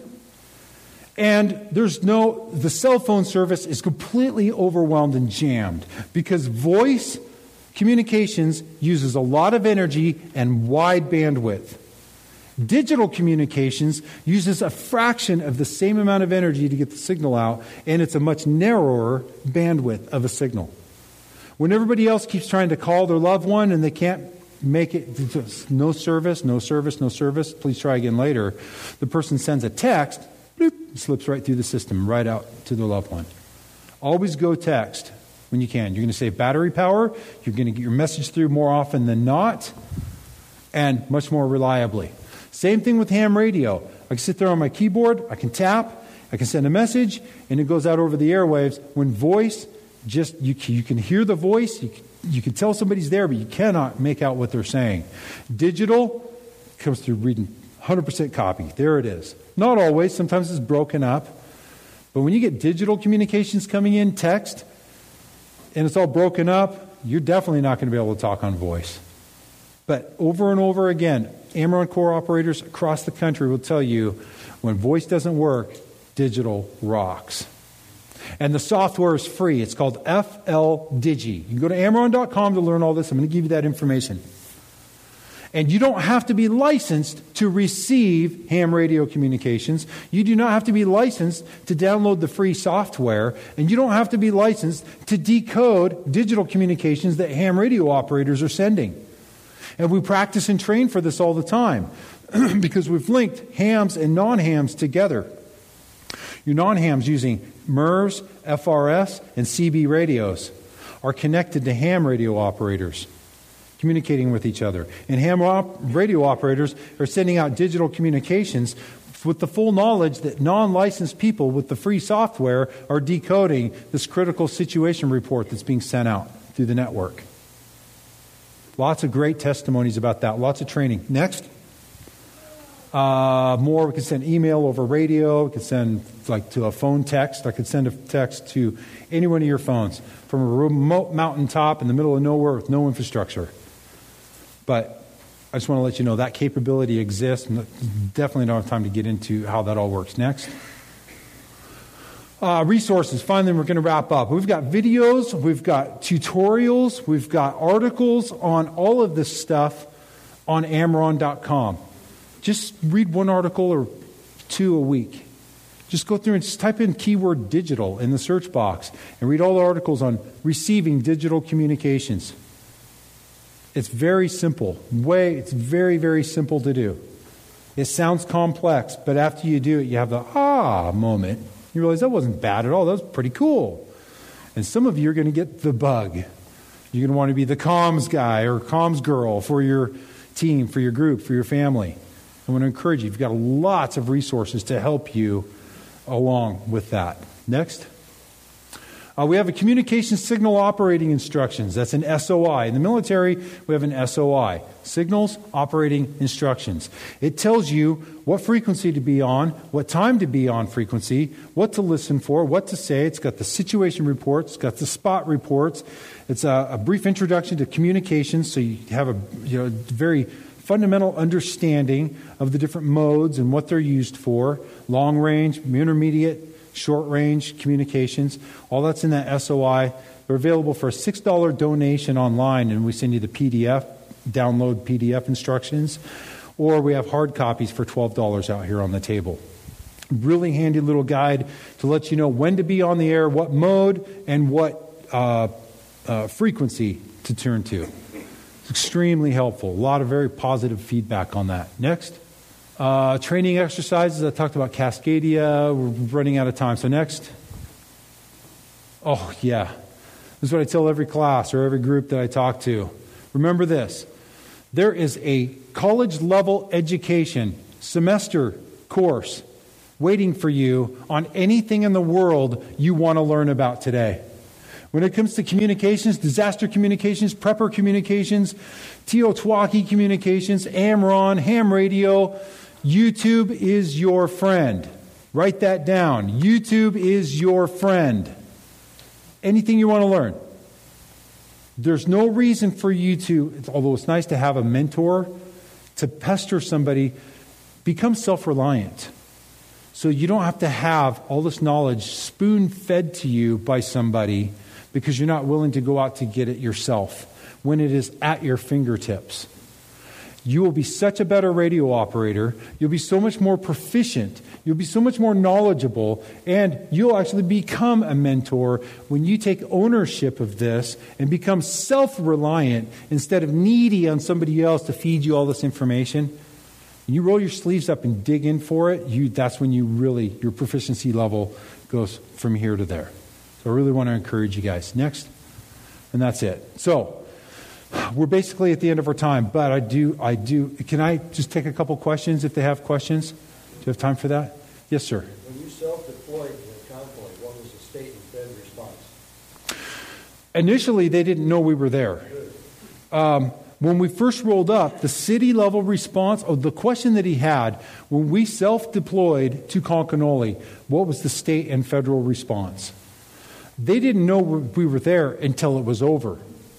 and the cell phone service is completely overwhelmed and jammed because voice communications uses a lot of energy and wide bandwidth. Digital communications uses a fraction of the same amount of energy to get the signal out, and it's a much narrower bandwidth of a signal. When everybody else keeps trying to call their loved one and they can't make it, no service, please try again later, the person sends a text, bloop, it slips right through the system, right out to their loved one. Always go text when you can. You're going to save battery power. You're going to get your message through more often than not and much more reliably. Same thing with ham radio. I can sit there on my keyboard, I can tap, I can send a message, and it goes out over the airwaves. When voice, just you can hear the voice, you can tell somebody's there, but you cannot make out what they're saying. Digital comes through reading 100% copy. There it is. Not always. Sometimes it's broken up. But when you get digital communications coming in, text, and it's all broken up, you're definitely not going to be able to talk on voice. But over and over again, Amaron Core operators across the country will tell you when voice doesn't work, digital rocks. And the software is free. It's called FL Digi. You can go to Amaron.com to learn all this. I'm going to give you that information. And you don't have to be licensed to receive ham radio communications. You do not have to be licensed to download the free software. And you don't have to be licensed to decode digital communications that ham radio operators are sending. And we practice and train for this all the time because we've linked hams and non-hams together. Your non-hams using MERS, FRS, and CB radios are connected to ham radio operators, communicating with each other. And ham radio operators are sending out digital communications with the full knowledge that non-licensed people with the free software are decoding this critical situation report that's being sent out through the network. Lots of great testimonies about that. Lots of training. Next. More, we can send email over radio. We can send to a phone text. I could send a text to any one of your phones from a remote mountaintop in the middle of nowhere with no infrastructure. But I just want to let you know that capability exists. And definitely don't have time to get into how that all works. Next. Resources. Finally, we're going to wrap up. We've got videos, we've got tutorials, we've got articles on all of this stuff on Amaron.com. Just read one article or two a week. Just go through and just type in keyword digital in the search box and read all the articles on receiving digital communications. It's very simple. It's very, very simple to do. It sounds complex, but after you do it, you have the moment. You realize that wasn't bad at all. That was pretty cool. And some of you are going to get the bug. You're going to want to be the comms guy or comms girl for your team, for your group, for your family. I want to encourage you. You've got lots of resources to help you along with that. Next. We have a communication signal operating instructions. That's an SOI. In the military, we have an SOI, Signals Operating Instructions. It tells you what frequency to be on, what time to be on frequency, what to listen for, what to say. It's got the situation reports, it's got the spot reports. It's a brief introduction to communications, so you have a very fundamental understanding of the different modes and what they're used for, long range, intermediate, short range communications. All that's in that SOI. They're available for a $6 donation online, and we send you the PDF, download PDF instructions, or we have hard copies for $12 out here on the table. Really handy little guide to let you know when to be on the air, what mode, and what frequency to turn to. It's extremely helpful. A lot of very positive feedback on that. Next. Training exercises. I talked about Cascadia. We're running out of time. So next. Oh, yeah. This is what I tell every class or every group that I talk to. Remember this. There is a college-level education semester course waiting for you on anything in the world you want to learn about today. When it comes to communications, disaster communications, prepper communications, Teotihuacan communications, AMRON, ham radio, YouTube is your friend. Write that down. YouTube is your friend. Anything you want to learn. There's no reason for you to, although it's nice to have a mentor, to pester somebody. Become self-reliant. So you don't have to have all this knowledge spoon-fed to you by somebody because you're not willing to go out to get it yourself when it is at your fingertips. You will be such a better radio operator. You'll be so much more proficient. You'll be so much more knowledgeable. And you'll actually become a mentor when you take ownership of this and become self-reliant instead of needy on somebody else to feed you all this information. When you roll your sleeves up and dig in for it, that's when your proficiency level goes from here to there. So I really want to encourage you guys. Next. And that's it. So we're basically at the end of our time, but I do. Can I just take a couple questions if they have questions? Do you have time for that? Yes, sir. When you self-deployed the convoy, what was the state and Fed response? Initially, they didn't know we were there. When we first rolled up, the city-level response, the question that he had, when we self-deployed to Concanoli, what was the state and federal response? They didn't know we were there until it was over.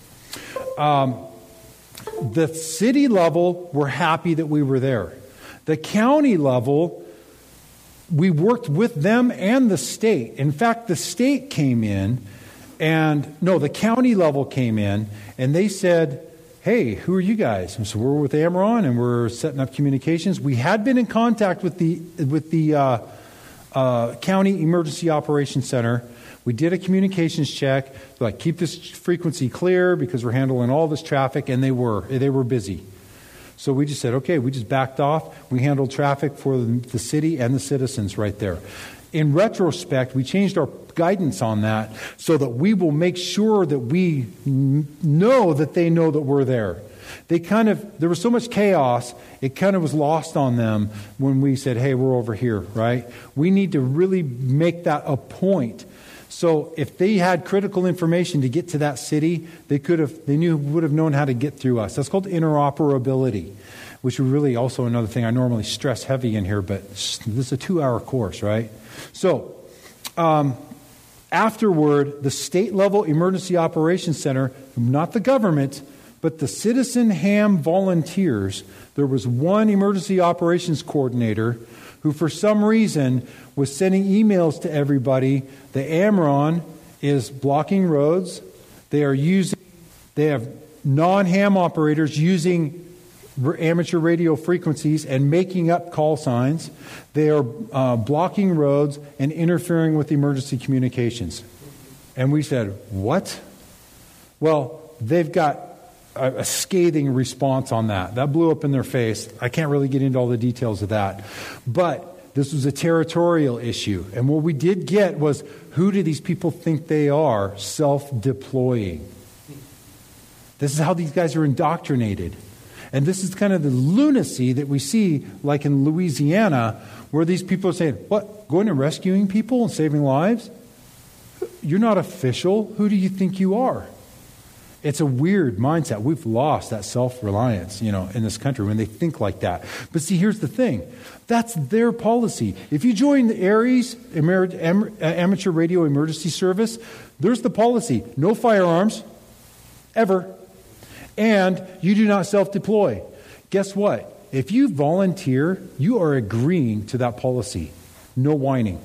The city level were happy that we were there. The county level, we worked with them and the state. In fact, the state came in the county level came in and they said, hey, who are you guys? And so we're with AMRON and we're setting up communications. We had been in contact with the County Emergency Operations Center. We did a communications check, like keep this frequency clear because we're handling all this traffic, and they were busy. So we just said, okay, we just backed off. We handled traffic for the city and the citizens right there. In retrospect, we changed our guidance on that so that we will make sure that we know that they know that we're there. There was so much chaos, it kind of was lost on them when we said, hey, we're over here, right? We need to really make that a point. So if they had critical information to get to that city, would have known how to get through us. That's called interoperability, which is really also another thing I normally stress heavy in here, but this is a 2-hour course, right? So afterward, the state-level emergency operations center, not the government, but the citizen ham volunteers, there was one emergency operations coordinator who for some reason was sending emails to everybody. The AMRON is blocking roads. They have non-ham operators using amateur radio frequencies and making up call signs. They are blocking roads and interfering with emergency communications. And we said, what? Well, they've got a scathing response on that. That blew up in their face. I can't really get into all the details of that. But this was a territorial issue. And what we did get was, who do these people think they are self-deploying? This is how these guys are indoctrinated. And this is kind of the lunacy that we see, like in Louisiana, where these people are saying, what, going and rescuing people and saving lives? You're not official. Who do you think you are? It's a weird mindset. We've lost that self-reliance, in this country when they think like that. But see, here's the thing. That's their policy. If you join the ARES, Amateur Radio Emergency Service, there's the policy. No firearms, ever. And you do not self-deploy. Guess what? If you volunteer, you are agreeing to that policy. No whining.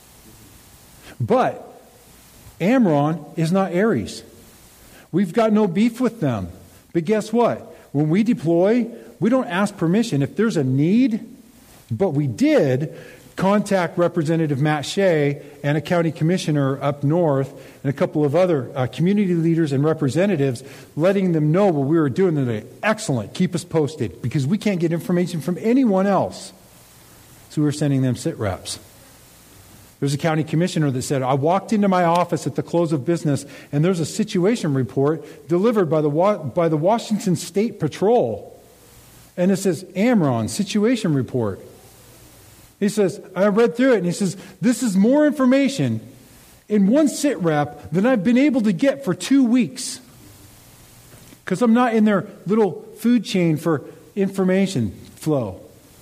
But Amron is not ARES. We've got no beef with them. But guess what? When we deploy, we don't ask permission. If there's a need, but we did contact Representative Matt Shea and a county commissioner up north and a couple of other community leaders and representatives, letting them know what we were doing. They're like, excellent, keep us posted, because we can't get information from anyone else. So we were sending them sit reps. There's a county commissioner that said, I walked into my office at the close of business, and there's a situation report delivered by the Washington State Patrol. And it says, Amron, situation report. He says, I read through it, and he says, this is more information in one sit rep than I've been able to get for 2 weeks. Because I'm not in their little food chain for information flow.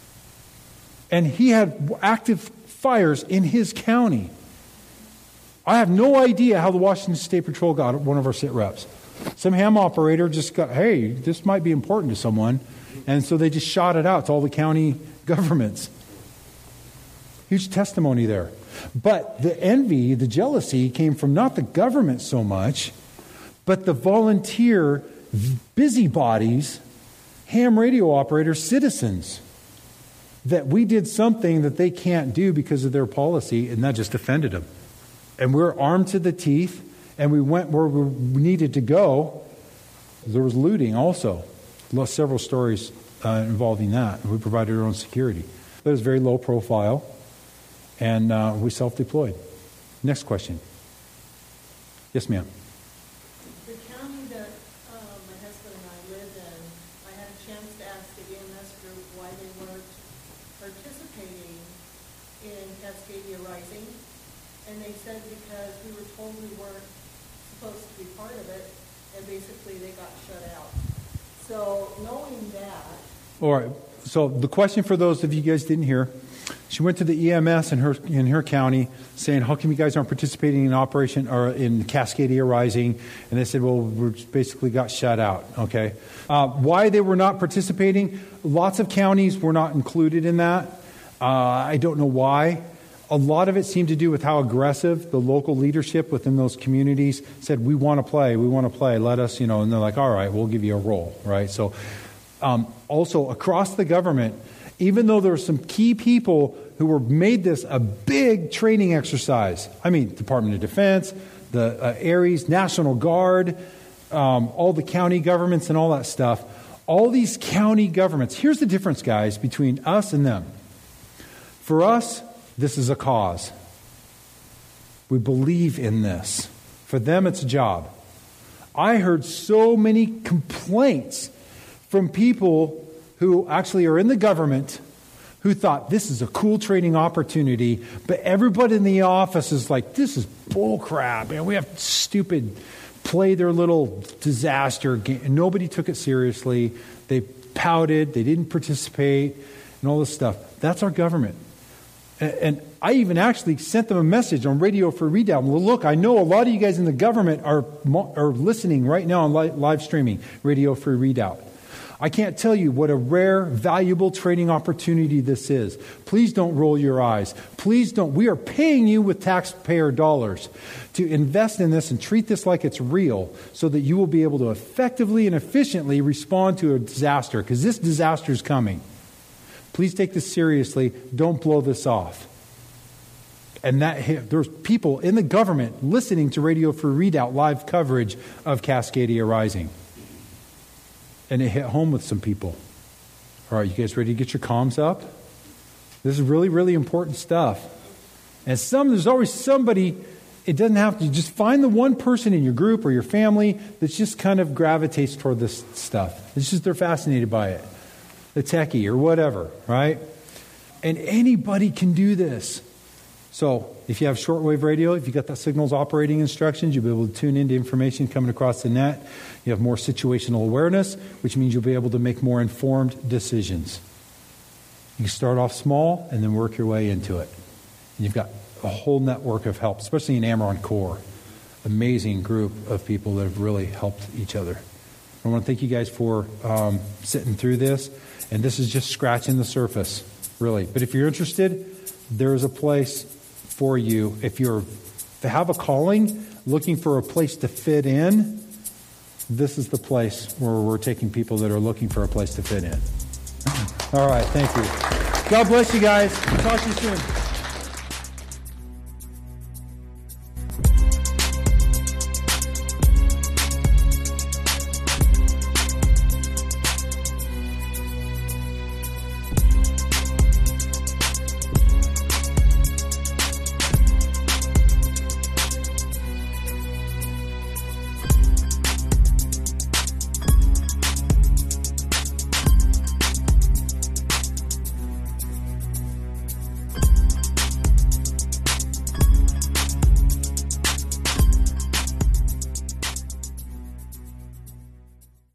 And he had active fires in his county. I have no idea how the Washington State Patrol got one of our sit reps. Some ham operator just got, hey, this might be important to someone. And so they just shot it out to all the county governments. Huge testimony there. But the envy, the jealousy came from not the government so much, but the volunteer busybodies, ham radio operators, citizens. That we did something that they can't do because of their policy, and that just offended them. And we're armed to the teeth, and we went where we needed to go. There was looting also. Several stories involving that. We provided our own security. But it was very low profile, and we self-deployed. Next question. Yes, ma'am. The county that my husband and I live in, I had a chance to ask the EMS group why they weren't participating in Cascadia Rising, and they said because we were told we weren't supposed to be part of it, and basically they got shut out. So knowing that... All right, so the question for those of you guys didn't hear, she went to the EMS in her county saying, how come you guys aren't participating in operation or in Cascadia Rising? And they said, well, we basically got shut out, okay? Why they were not participating? Lots of counties were not included in that. I don't know why. A lot of it seemed to do with how aggressive the local leadership within those communities said, we want to play, let us, and they're like, all right, we'll give you a role, right? So also across the government, even though there were some key people who were made this a big training exercise. I mean, Department of Defense, the ARES, National Guard, all the county governments and all that stuff. All these county governments. Here's the difference, guys, between us and them. For us, this is a cause. We believe in this. For them, it's a job. I heard so many complaints from people who actually are in the government who thought this is a cool training opportunity, but everybody in the office is like, this is bull crap. And we have stupid play their little disaster game. And nobody took it seriously. They pouted. They didn't participate and all this stuff. That's our government. And I even actually sent them a message on Radio Free Redoubt. Well, look, I know a lot of you guys in the government are listening right now on live streaming, Radio Free Redoubt. I can't tell you what a rare, valuable training opportunity this is. Please don't roll your eyes. Please don't. We are paying you with taxpayer dollars to invest in this and treat this like it's real so that you will be able to effectively and efficiently respond to a disaster, because this disaster is coming. Please take this seriously. Don't blow this off. And there's people in the government listening to Radio Free Redoubt live coverage of Cascadia Rising. And it hit home with some people. All right, you guys ready to get your comms up? This is really, really important stuff. And there's always somebody It doesn't have to. Just find the one person in your group or your family that just kind of gravitates toward this stuff. It's just they're fascinated by it. The techie or whatever, right? And anybody can do this. So if you have shortwave radio, if you got the signals operating instructions, you'll be able to tune into information coming across the net. You have more situational awareness, which means you'll be able to make more informed decisions. You can start off small and then work your way into it. And you've got a whole network of help, especially in Amaron Core. Amazing group of people that have really helped each other. I want to thank you guys for sitting through this. And this is just scratching the surface, really. But if you're interested, there is a place for you. If you have a calling, looking for a place to fit in, this is the place where we're taking people that are looking for a place to fit in. All right, thank you. God bless you guys. Talk to you soon.